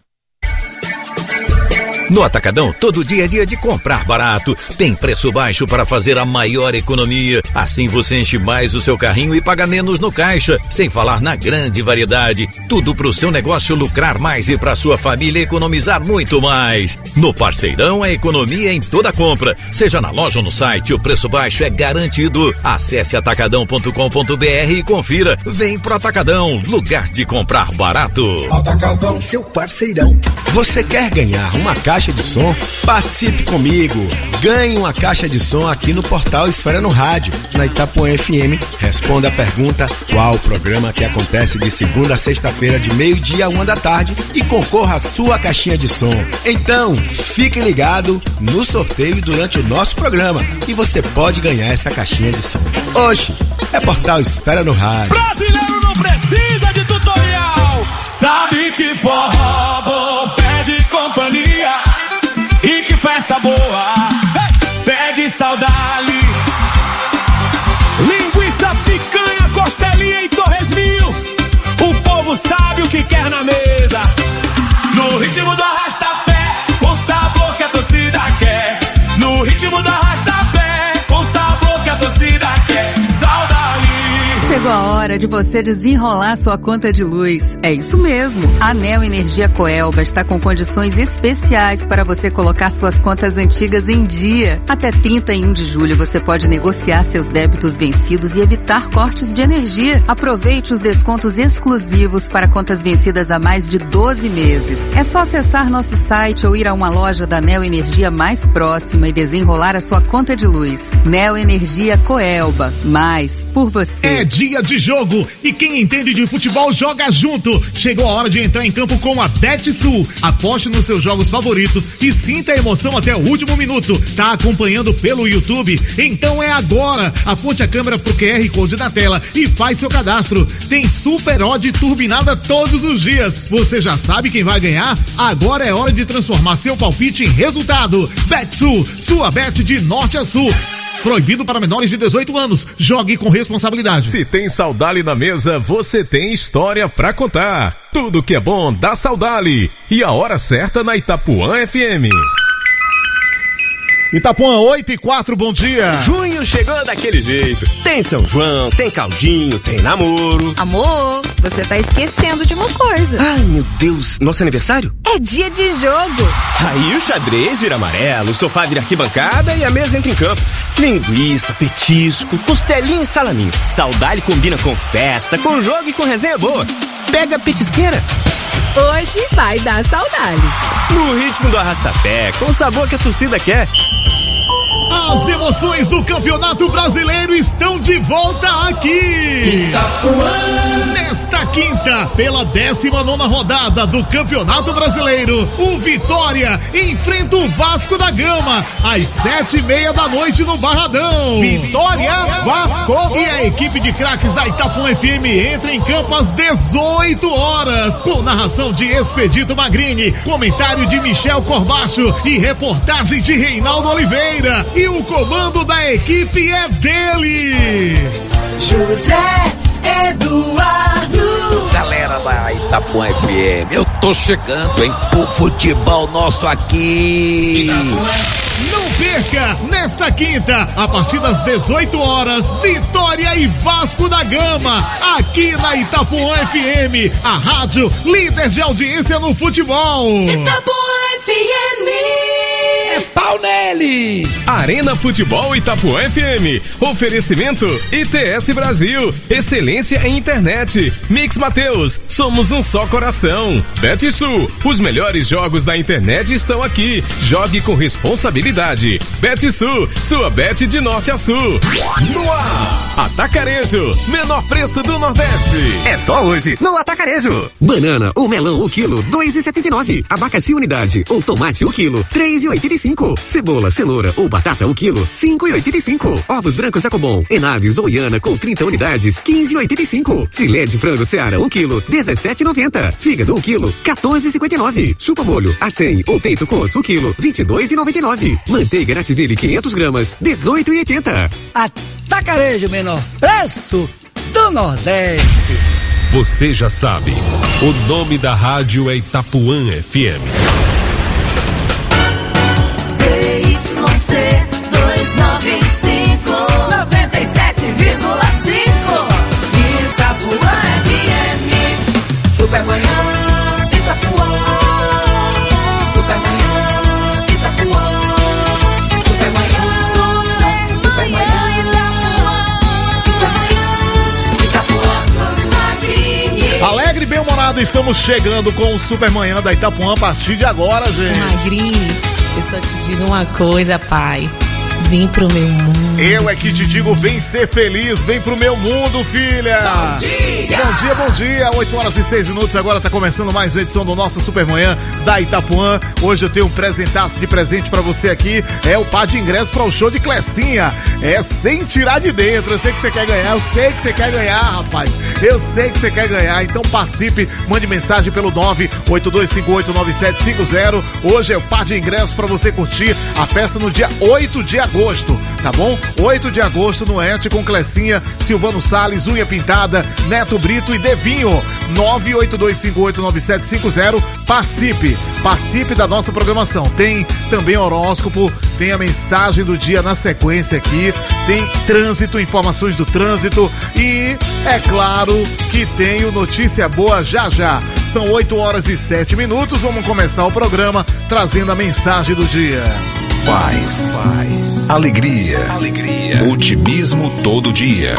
No Atacadão, todo dia é dia de comprar barato. Tem preço baixo para fazer a maior economia. Assim você enche mais o seu carrinho e paga menos no caixa. Sem falar na grande variedade. Tudo para o seu negócio lucrar mais e para sua família economizar muito mais. No Parceirão, a economia em toda compra. Seja na loja ou no site, o preço baixo é garantido. Acesse atacadão.com.br e confira. Vem pro Atacadão, lugar de comprar barato. Atacadão, seu parceirão. Você quer ganhar uma caixa caixa de som? Participe comigo! Ganhe uma caixa de som aqui no portal Esfera no Rádio, na Itapuã FM. Responda a pergunta: qual o programa que acontece de segunda a sexta-feira de meio-dia a 1 da tarde e concorra à sua caixinha de som. Então, fique ligado no sorteio durante o nosso programa e você pode ganhar essa caixinha de som. Hoje é portal Esfera no Rádio. Brasileiro não precisa de tutorial. Sabe que forró bom pede companhia e que festa boa pede saudade. Linguiça, picanha, costelinha e torresminho. O povo sabe o que quer na mesa. No ritmo do arrasta-pé, com sabor que a torcida quer. No ritmo do arrasta-pé, com sabor que a torcida quer. Saudade. Chegou a hora de você desenrolar sua conta de luz. É isso mesmo. A Neo Energia Coelba está com condições especiais para você colocar suas contas antigas em dia. Até 31 de julho você pode negociar seus débitos vencidos e evitar cortes de energia. Aproveite os descontos exclusivos para contas vencidas há mais de 12 meses. É só acessar nosso site ou ir a uma loja da Neo Energia mais próxima e desenrolar a sua conta de luz. Neo Energia Coelba. Mais por você. É dia de jogo e quem entende de futebol joga junto. Chegou a hora de entrar em campo com a BetSul. Aposte nos seus jogos favoritos e sinta a emoção até o último minuto. Tá acompanhando pelo YouTube? Então é agora. Aponte a câmera pro QR Code na tela e faz seu cadastro. Tem super odd turbinada todos os dias. Você já sabe quem vai ganhar? Agora é hora de transformar seu palpite em resultado. BetSul, sua bet de norte a sul. Proibido para menores de 18 anos. Jogue com responsabilidade. Se tem Saudali na mesa, você tem história pra contar. Tudo que é bom dá Saudali. E a hora certa na Itapuã FM. Itapuã 8:04, bom dia. Junho chegou daquele jeito. Tem São João, tem caldinho, tem namoro. Amor, você tá esquecendo de uma coisa. Ai, meu Deus, nosso aniversário? É dia de jogo. Aí o xadrez vira amarelo, o sofá vira arquibancada e a mesa entra em campo. Linguiça, petisco, costelinha e salaminho. Saudade combina com festa, com jogo e com resenha boa. Pega a petisqueira. Hoje vai dar saudade. No ritmo do arrasta-pé, com o sabor que a torcida quer. As emoções do Campeonato Brasileiro estão de volta aqui. Itapuã. Nesta quinta, pela 19ª rodada do Campeonato Brasileiro, o Vitória enfrenta o Vasco da Gama às 7:30 da noite no Barradão. Vitória, Vasco e a equipe de craques da Itapuã FM entra em campo às 18 horas, com narração de Expedito Magrini, comentário de Michel Corbacho e reportagem de Reinaldo Oliveira. E o comando da equipe é dele, José Eduardo. Galera da Itapuã FM, eu tô chegando, hein, pro futebol nosso aqui. Não perca, nesta quinta, a partir das 18 horas, Vitória e Vasco da Gama, aqui na Itapuã FM, a rádio líder de audiência no futebol. Itapuã FM. É pau neles! Arena Futebol Itapuã FM. Oferecimento ITS Brasil. Excelência em internet. Mix Mateus. Somos um só coração. BetSul. Os melhores jogos da internet estão aqui. Jogue com responsabilidade. BetSul. Sua bet de norte a sul. No ar. Atacarejo. Menor preço do Nordeste. É só hoje no Atacarejo. Banana ou melão o quilo, 2,79. Abacaxi unidade ou tomate o quilo, 3,85. Cebola, cenoura ou batata o quilo, 5,85. Ovos brancos Jacobon, Enaves ou Iana com 30 unidades, 15,85. Filé de frango Seara 1 quilo, 17,90. Fígado 1 quilo, 14,59. Chupa molho a 100 ou peito com osso o quilo, 22,99. Manteiga Nativille 500 gramas, 18,80. Atacarejo, menor preço do Nordeste. Você já sabe, o nome da rádio é Itapuã FM. ZYC 295 97,5 Itapuã FM. Supermanhã Itapuã. Supermanhã Itapuã. Supermanhã Itapuã. Supermanhã Itapuã. Alegre, bem-humorado Obrigado, estamos chegando com o Supermanhã da Itapuã a partir de agora, gente. Magrinho, eu só te digo uma coisa, pai. Vem pro meu mundo. Eu é que te digo, vem ser feliz, vem pro meu mundo, filha. Bom dia. Bom dia, bom dia. 8h06, agora tá começando mais uma edição do nosso Supermanhã da Itapuã. Hoje eu tenho um presentaço de presente pra você aqui. É o par de ingressos para o show de Clecinha. É sem tirar de dentro. Eu sei que você quer ganhar, eu sei que você quer ganhar, rapaz. Eu sei que você quer ganhar. Então participe, mande mensagem pelo 982589750. Hoje é o par de ingressos pra você curtir a festa no dia 8 de agosto, tá bom? 8 de agosto no ET com Clecinha, Silvano Salles, Unha Pintada, Neto Brito e Devinho. 982589750. Participe da nossa programação. Tem também horóscopo, tem a mensagem do dia na sequência aqui, tem trânsito, informações do trânsito e é claro que tem o Notícia Boa já já. São 8h07. Vamos começar o programa trazendo a mensagem do dia. Paz, alegria, otimismo todo dia.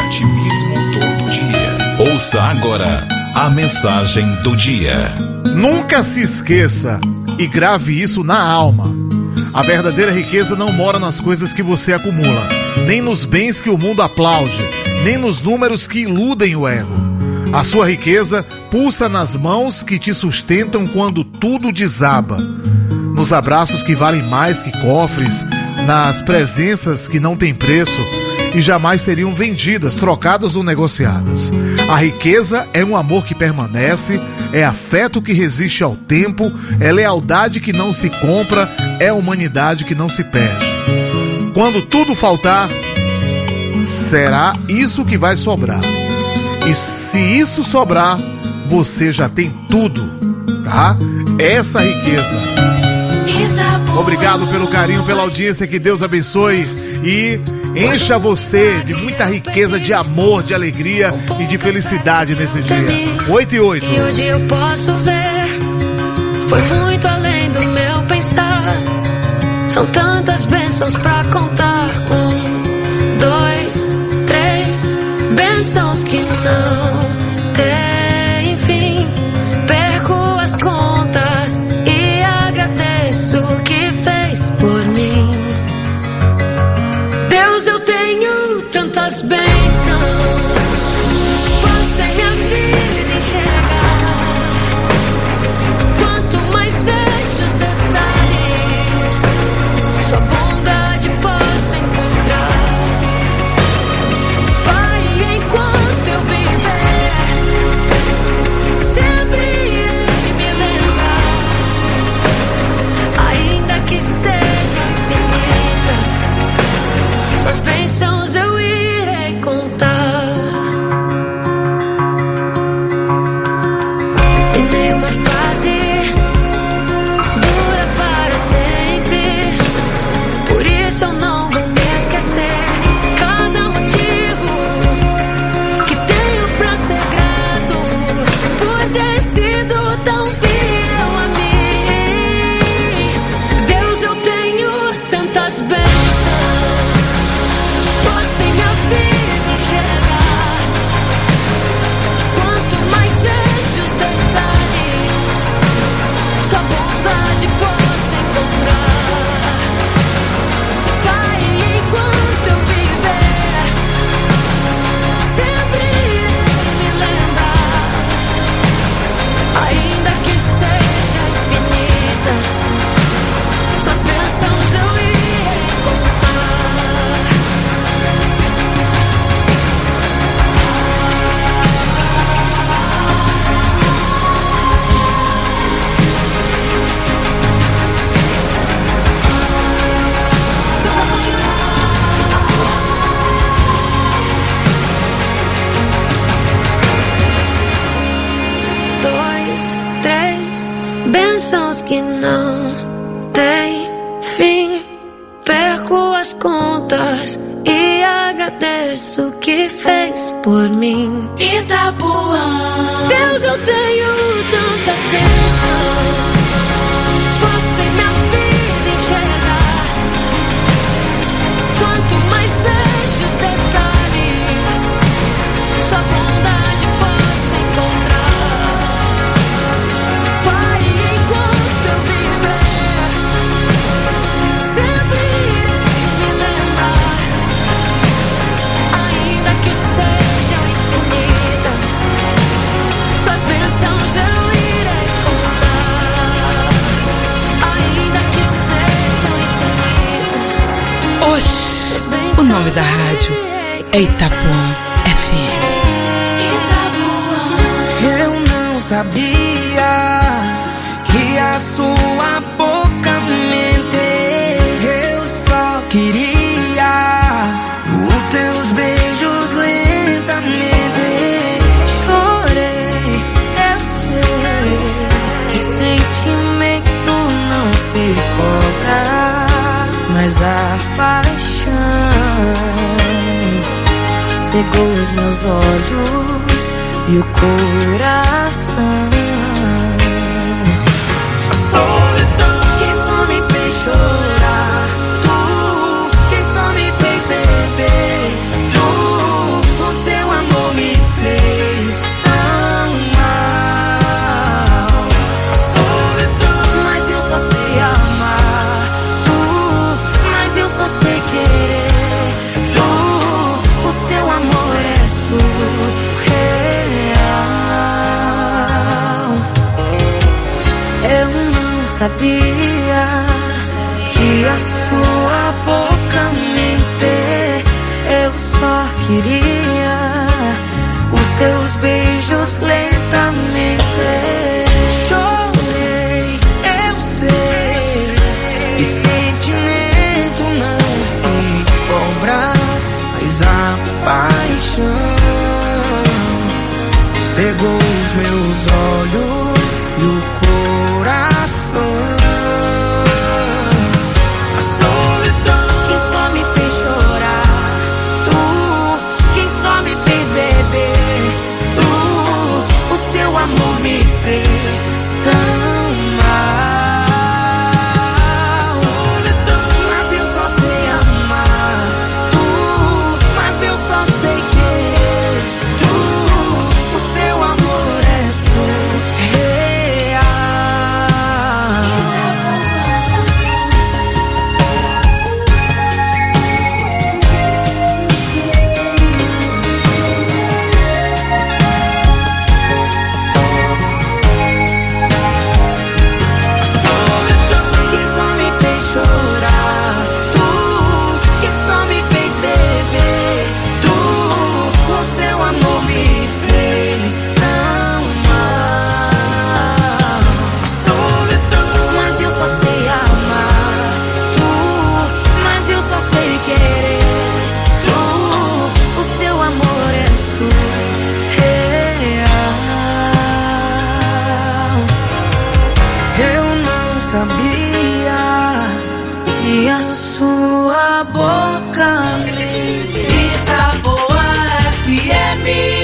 Ouça agora a mensagem do dia. Nunca se esqueça e grave isso na alma. A verdadeira riqueza não mora nas coisas que você acumula, nem nos bens que o mundo aplaude, nem nos números que iludem o ego. A sua riqueza pulsa nas mãos que te sustentam quando tudo desaba, nos abraços que valem mais que cofres, nas presenças que não têm preço e jamais seriam vendidas, trocadas ou negociadas. A riqueza é um amor que permanece, é afeto que resiste ao tempo, é lealdade que não se compra, é humanidade que não se perde. Quando tudo faltar, será isso que vai sobrar. E se isso sobrar, você já tem tudo, tá? Essa riqueza. Obrigado pelo carinho, pela audiência, que Deus abençoe e encha você de muita riqueza, de amor, de alegria e de felicidade nesse dia. 8h08. E hoje eu posso ver, foi muito além do meu pensar. São tantas bênçãos pra contar. 1, 2, 3, bênçãos que não tem fim. Perco as contas e agradeço o que fez por mim. Deus, eu tenho tantas bênçãos, passei minha vida enxergar. Quanto mais vejo os detalhes, sua bondade posso encontrar. Pai, enquanto eu viver, sempre irei me lembrar. Ainda que sejam infinitas, suas bênçãos eu irei contar. E nenhuma fase dura para sempre, por isso eu não vou me esquecer. Cada motivo que tenho pra ser grato, por ter sido tão fiel a mim. Deus, eu tenho tantas bênçãos, posso em minha vida enxergar. Quanto mais vejo os detalhes, sua bondade posso encontrar. Pai, enquanto eu viver, sempre irei me lembrar. Ainda que sejam infinitas, suas bênçãos eu irei contar. Dois, três, bênçãos que não tem fim. Perco as contas e agradeço o que fez por mim. Itapuã, Deus, eu tenho tantas bênçãos, posso em minha vida enxergar. Quanto mais vejo os detalhes, sua bondade posso encontrar. nome da rádio é Itapuã FM. Eu não sabia que a sua boca mente. Eu só queria os teus beijos lentamente. Chorei, eu sei que sentimento não se cobra, mas a paixão cegou os meus olhos e o coração. A solidão que só me fez chorar, tu que só me fez beber, tu, o seu amor me fez tão mal. A solidão, mas eu só sei amar, tu, mas eu só sei querer, tu, o seu amor é surreal. Eu não sabia que a sua boca mente. Eu só queria os teus beijos lentamente. Chorei, eu sei que sentimento não se cobra, mas a paixão cegou os meus olhos e o coração. A solidão que só me fez chorar, tu que só me fez beber, tu, o seu amor me fez tão mal. A solidão, mas eu só sei amar, tu, mas eu só sei querer, tu, o seu amor é surreal. Que só me fez chorar, tu que só me fez beber, tu, o seu amor me fez tão mal. Solidão, mas eu só sei amar, tu, mas eu só sei querer, tu, o seu amor é surreal. Eu não sabia que a sua boca me Itapuã FM.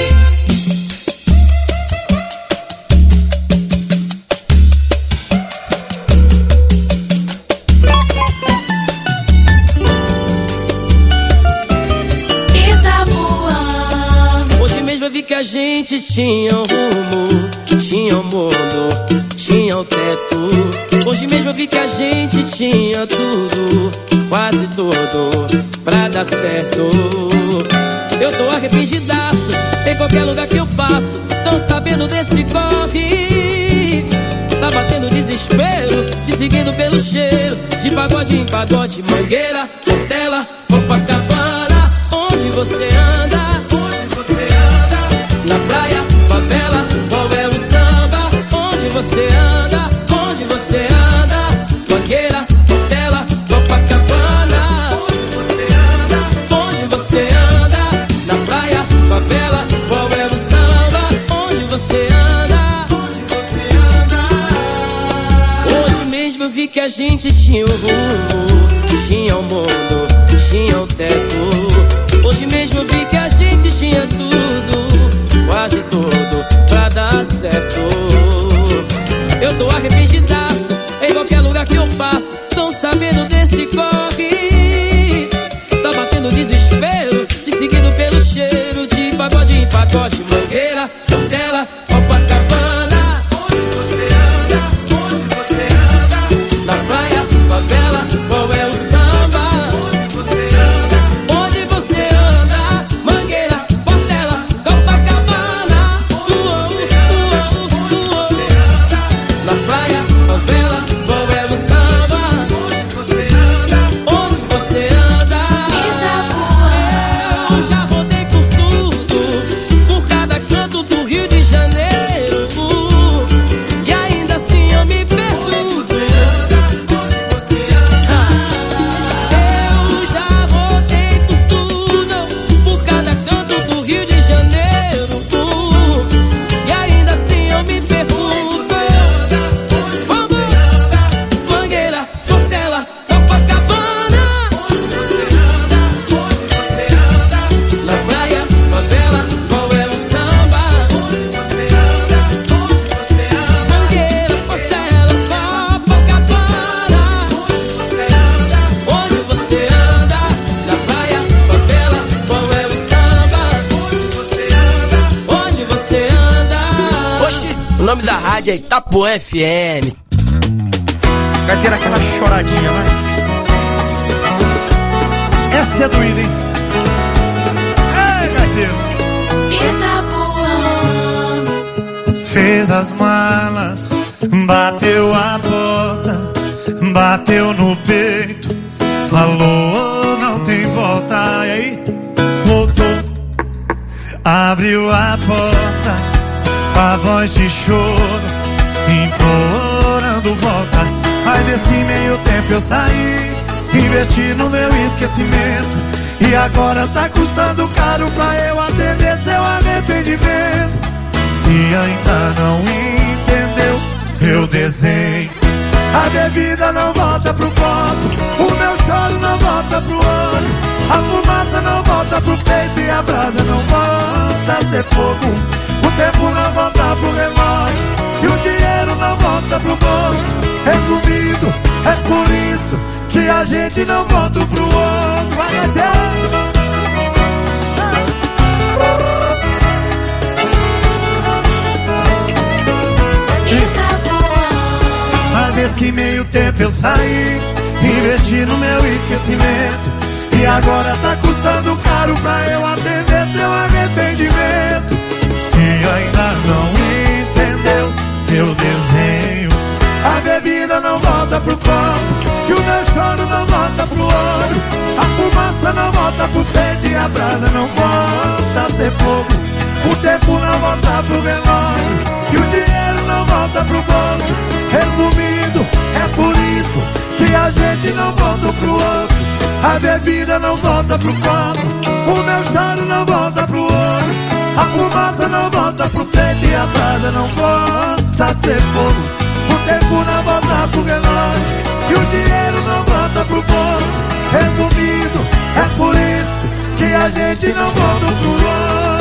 Hoje mesmo eu vi que a gente tinha um rumo, tinha um mundo, tinha um teto. Hoje mesmo eu vi que a gente tinha tudo, quase tudo, pra dar certo. Eu tô arrependidaço, em qualquer lugar que eu passo, tão sabendo desse corre. Tá batendo desespero, te seguindo pelo cheiro, de pagode em pagode, Mangueira, Portela, Copacabana. Onde você anda? Onde você anda? Na praia, favela, qual é o samba? Onde você anda? Onde você anda? Mangueira, Portela, Copacabana. Onde você anda? Onde você anda? Na praia, favela, qual é o samba? Onde você anda? Onde você anda? Hoje mesmo eu vi que a gente tinha um rumo, tinha um mundo, tinha um teto. Hoje mesmo eu vi que a gente tinha tudo, quase tudo, pra dar certo. Eu tô arrependidaço, em qualquer lugar que eu passo, tão sabendo desse corre. Tá batendo desespero, te seguindo pelo cheiro, de pagode em pagode, Mangueira, Portela, Copacabana. Onde você anda? Onde você anda? Na praia, favela, qual é o samba? Onde você anda? Onde você anda? Mangueira, Portela, Copacabana. Na praia, favela, qual é o samba? Onde você anda? Onde você anda? nome da rádio é Itapuã FM. Vai ter aquela choradinha, vai. Essa é doída, hein? Ei, gaiteiro. Itapuã. Fez as malas, bateu a porta, bateu no peito, falou não tem volta. E aí, voltou, abriu a porta, com a voz de choro, implorando volta. Mas desse meio tempo eu saí, investi no meu esquecimento, e agora tá custando caro pra eu atender seu arrependimento. Se ainda não entendeu, eu desenho. A bebida não volta pro copo, o meu choro não volta pro olho, a fumaça não volta pro peito e a brasa não volta a ser fogo. O tempo não volta pro relógio e o dinheiro não volta pro bolso. Resumindo, é por isso que a gente não volta pro outro. Vai até. Mas desse meio tempo eu saí, investi no meu esquecimento, e agora tá custando caro pra eu atender seu arrependimento. Se ainda não entendeu, eu desenho. A bebida não volta pro copo, e o meu choro não volta pro olho, a fumaça não volta pro peito e a brasa não volta a ser fogo. O tempo não volta pro relógio e o dinheiro não volta pro bolso. Resumindo, é por isso que a gente não volta pro outro. A bebida não volta pro copo, o meu choro não volta pro olho, a fumaça não volta pro peito e a brasa não volta a ser fogo. O tempo não volta pro relógio e o dinheiro não volta pro bolso. Resumindo, é por isso que a gente não volta pro outro.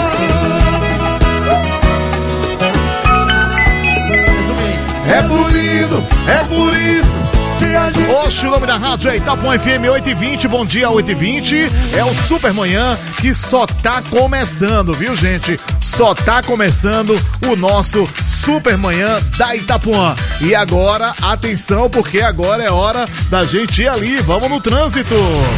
É por isso que a gente... Oxe, o nome da rádio é Itapuã FM 8h20, bom dia 8h20. É o Super Manhã que só tá começando, viu, gente? Só tá começando o nosso Super Manhã da Itapuã. E agora, atenção, porque agora é hora da gente ir ali. Vamos no trânsito.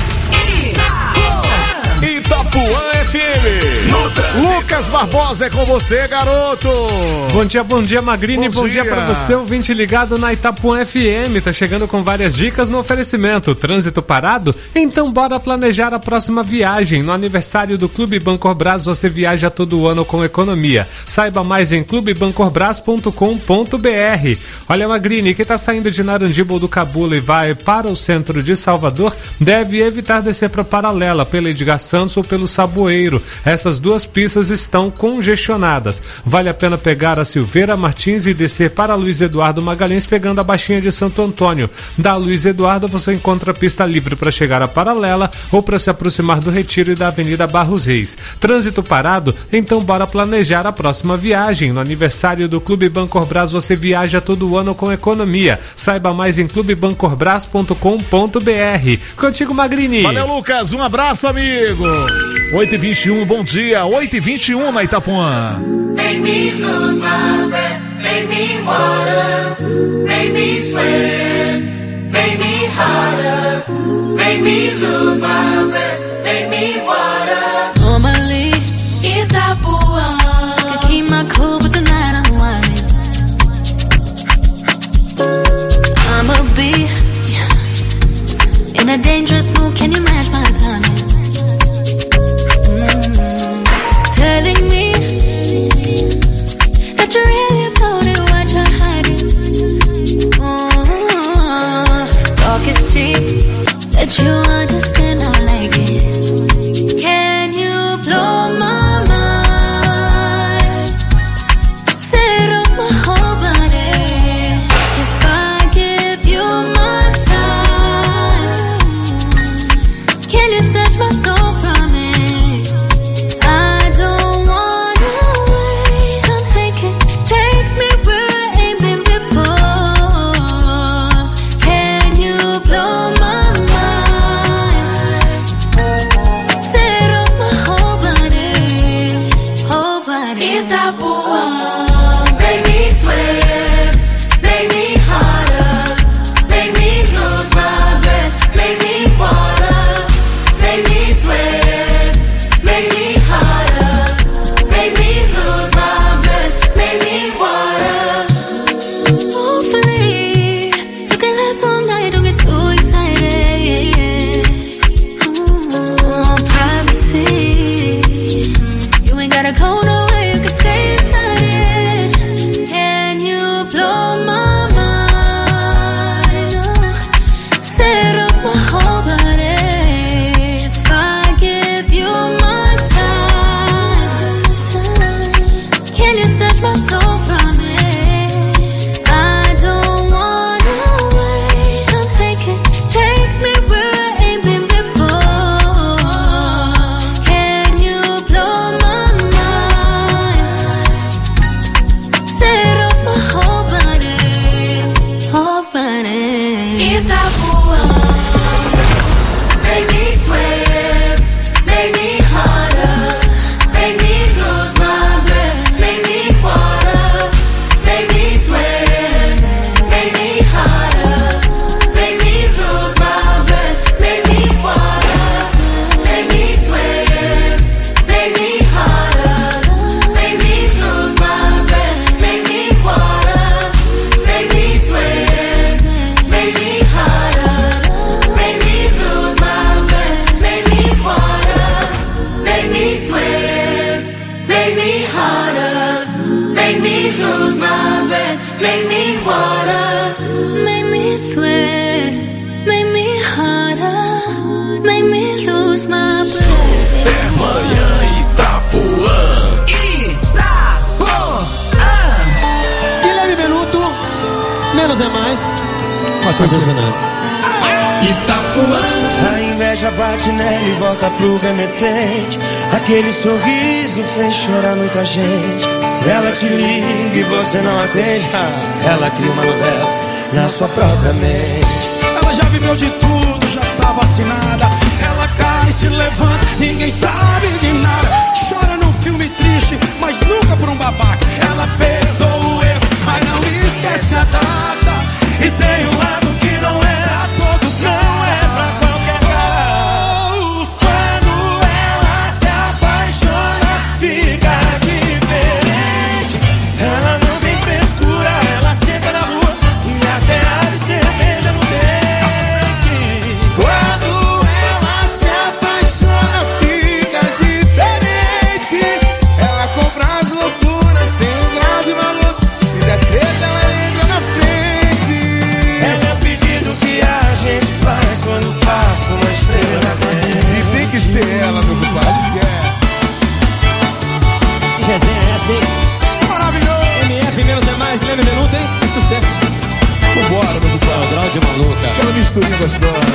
Itapuã FM. Lucas Barbosa é com você, garoto. Bom dia, Magrini. Bom dia pra você, ouvinte ligado na Itapuã FM. Tá chegando com várias dicas no oferecimento. Trânsito parado? Então bora planejar a próxima viagem. No aniversário do Clube Bancorbras você viaja todo ano com economia. Saiba mais em clubebancorbras.com.br. Olha, Magrini, quem tá saindo de Narandiba ou do Cabula e vai para o centro de Salvador deve evitar descer para Paralela pela Edgar Santos ou pelo Saboeiro. Essas duas pistas estão congestionadas. Vale a pena pegar a Silveira Martins e descer para Luiz Eduardo Magalhães pegando a Baixinha de Santo Antônio. Da Luiz Eduardo você encontra a pista livre para chegar à Paralela ou para se aproximar do Retiro e da Avenida Barros Reis. Trânsito parado? Então bora planejar a próxima viagem. No aniversário do Clube Bancorbras você viaja todo ano com economia. Saiba mais em clubebancorbras.com.br. Contigo, Magrini. Valeu, Lucas. Um abraço, amigo. 8h21, bom dia. 8h21 na Itapuã. Make me lose my breath, make me water, make me sweat, make me harder, make me lose my breath, make me water. Normally, Itapuã, I keep my cool, but tonight I'm whining. I'ma be in a dangerous mood, can you match my timing? Telling me that you really about it, what you're hiding. Talk is cheap, that you understand, I like it. Can sweat, make me harder, make me lose my breath, make me water, make me sweat, make me harder, make me lose my breath. Supermanhã Itapuã. Guilherme Benuto, menos é mais. Matheus Fernandes. Itapuã. A inveja bate nela e volta pro remetente. Aquele sorriso fez chorar muita gente. Se ela te liga e você não atende, ela cria uma novela na sua própria mente. Ela já viveu de tudo, já tá vacinada. Ela cai, se levanta, ninguém sabe de nada. Chora num filme triste, mas nunca por um babaca. Ela perdoa o erro, mas não esquece a data. E tem um lado que não é a todo, não é pra qualquer cara. Quando ela se apaixona, fica diferente. Ela não tem frescura, ela senta na rua e até abre cerveja no dente. Quando ela se apaixona, fica diferente. Ela compra as loucuras, tem um grau de maluco. Se der treta, ela entra na frente. Ela é o pedido que a gente faz quando passa uma estrela cadente. E tem que ser ela, meu compadre, esquece. Resenha é assim. Maravilhoso. MF menos é mais, Guilherme Benuto, hein? Que sucesso. Vambora, meu compadre. O grau de maluca. Aquela misturinha gostosa.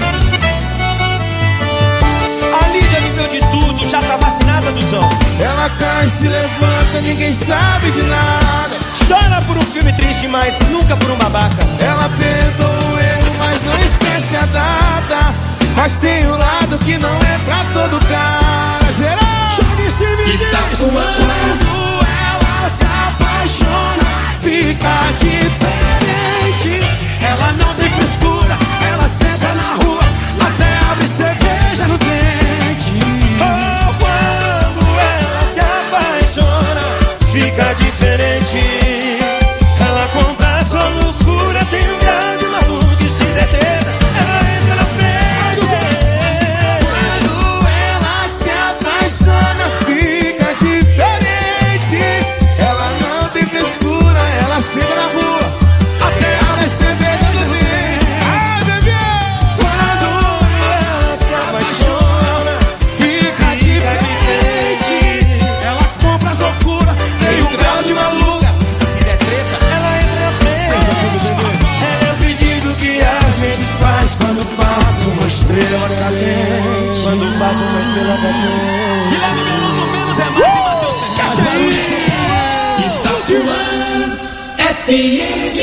A Lídia viveu de tudo, já tá vacinada, Duzão. Ela cai, se levanta, ninguém sabe de nada. Chora por um filme triste, mas nunca por um babaca. Ela perdoa o erro, mas não esquece a data. Mas tem um lado que não é pra todo cara. Geral! Quando ela se apaixona, fica diferente. Ela não tem frescura, ela senta na rua, até abre cerveja no dente. Oh, quando ela se apaixona, fica diferente. Ela compra a sua loucura, tem um grau de maluco e se detena, ela entra na frente. Quando ela se apaixona, fica diferente. Ela não tem frescura, ela senta na rua, até abre cerveja no dente. Ai, bebê! Quando ela se apaixona, fica diferente. Ela compra as loucuras, Tem um grau de maluca, se der treta, ela entra na frente. Ela é o pedido que a gente faz quando passa uma estrela cadente. Quando passa uma estrela cadente. Guilherme Benuto, menos é mais. E Matheus Fernandes. Itapuã FM.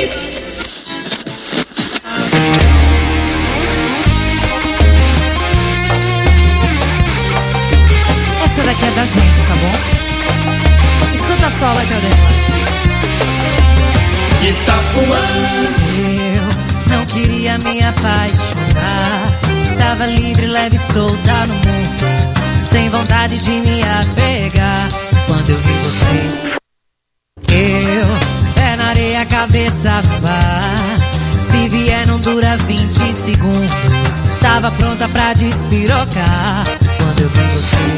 Essa daqui é da gente, tá bom? Escuta só, vai, Cadela. Itapuã. Eu não queria me apaixonar. Estava livre, leve e solta no mundo, sem vontade de me apegar. Quando eu vi você, eu, pé na areia, cabeça no mar. Se vier não dura 20 segundos. Tava pronta pra despirocar. Quando eu vi você.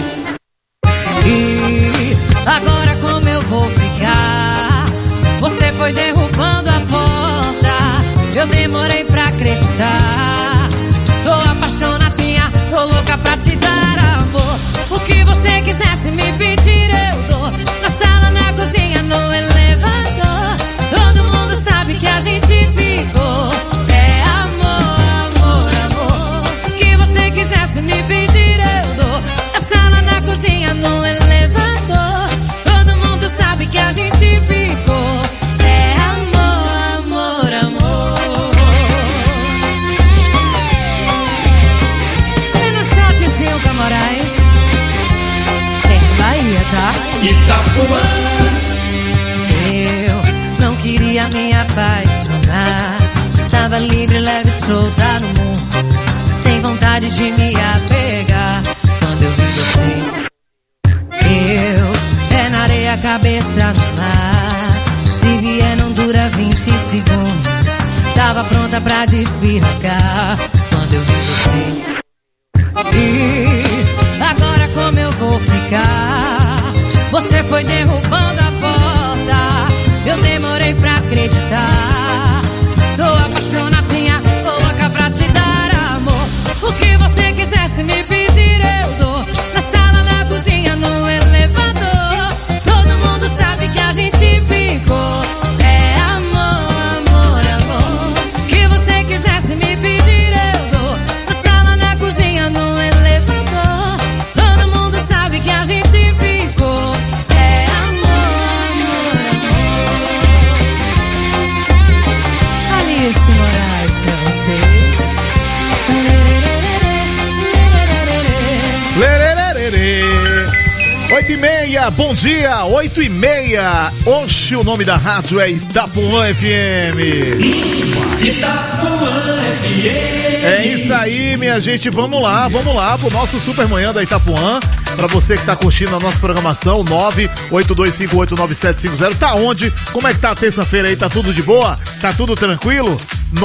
E agora como eu vou ficar? Você foi derrubando a porta. Eu demorei pra acreditar. Tô apaixonadinha, tô louca pra te dar amor. O que você quisesse me pedir eu dou. Na sala, na cozinha, no elevador. Todo mundo sabe que a gente ficou. É amor, amor, amor. O que você quisesse me pedir eu dou. Na sala, na cozinha, no elevador. Todo mundo sabe que a gente ficou. É amor, amor, amor. E no shotzinho com a Moraes tem Bahia, tá? Itapuã. Eu não queria me apaixonar. Estava livre, leve e solta no mundo, sem vontade de me apegar. Quando eu vi você, eu, pé na areia, cabeça no mar. Se vier não dura 20 segundos. Tava pronta pra despirocar. Quando eu vi você. E agora como eu vou ficar? você foi derrubando a porta. Eu demorei pra acreditar. Tô apaixonadinha, louca pra te dar amor. O que você quisesse me pedir eu dou. Na sala, na cozinha, no elevador. Todo mundo sabe que a gente ficou. É amor, amor, amor. O que você quisesse me pedir eu dou. Na sala, na cozinha, no elevador. Todo mundo sabe que a gente ficou. É amor, amor, amor. Alice Moraes pra vocês. 8h30, bom dia, 8h30. Oxe, o nome da rádio é Itapuã FM. Itapuã FM. É isso aí, minha gente, vamos lá pro nosso Super Manhã da Itapuã. Pra você que tá curtindo a nossa programação, 982589750. Tá onde? Como é que tá a terça-feira aí? Tá tudo de boa? Tá tudo tranquilo?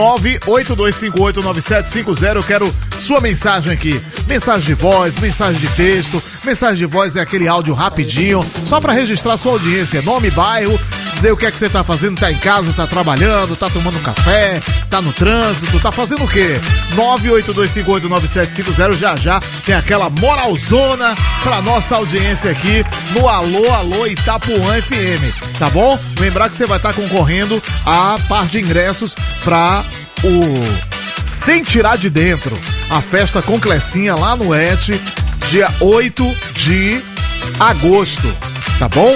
982589750. Eu quero sua mensagem aqui. Mensagem de voz, mensagem de texto. Mensagem de voz é aquele áudio rapidinho, só pra registrar sua audiência. Nome, bairro, dizer o que é que você tá fazendo. Tá em casa, tá trabalhando, tá tomando um café, tá no trânsito, tá fazendo o quê? 982589750. Já tem aquela moralzona pra nossa audiência aqui no Alô, Alô Itapuã FM, tá bom? Lembrar que você vai estar concorrendo a par de ingressos pra o Sem Tirar de Dentro, a festa com Clecinha lá no ET, dia 8 de agosto, tá bom?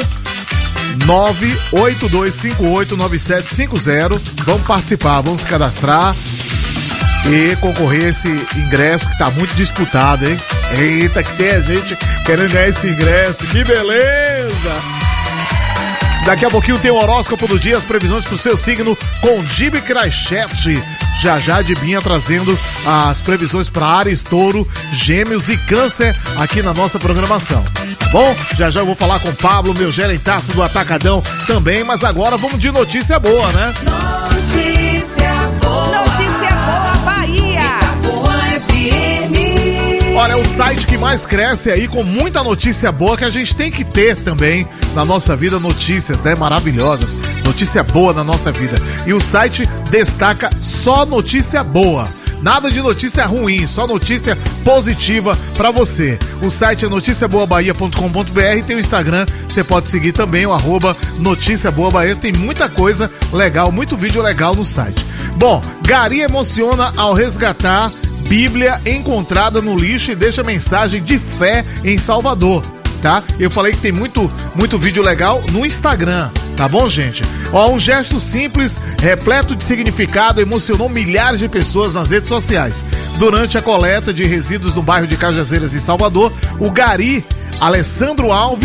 982589750. Vamos participar, vamos se cadastrar e concorrer a esse ingresso que tá muito disputado, hein? Eita, que tem a gente querendo ganhar esse ingresso, que beleza! Daqui a pouquinho tem o horóscopo do dia, as previsões pro seu signo com Gibi Kraichete. Já a Dibinha trazendo as previsões para Áries, Touro, Gêmeos e Câncer aqui na nossa programação. Tá bom? Já eu vou falar com o Pablo, meu gerentaço do Atacadão também, mas agora vamos de notícia boa, né? Notícia boa. Notícia boa, Bahia. Itapuã FM. Olha, é o site que mais cresce aí com muita notícia boa que a gente tem que ter também na nossa vida, notícias, né? Maravilhosas, notícia boa na nossa vida. E o site destaca só notícia boa. Nada de notícia ruim, só notícia positiva pra você. O site é noticiaboabahia.com.br, tem o Instagram, você pode seguir também, o @noticiaboabahia. Tem muita coisa legal, muito vídeo legal no site. Bom, Gari emociona ao resgatar Bíblia encontrada no lixo e deixa mensagem de fé em Salvador, tá? Eu falei que tem muito vídeo legal no Instagram, tá bom, gente? Ó, um gesto simples, repleto de significado, emocionou milhares de pessoas nas redes sociais. Durante a coleta de resíduos no bairro de Cajazeiras, em Salvador, o Gari Alessandro Alves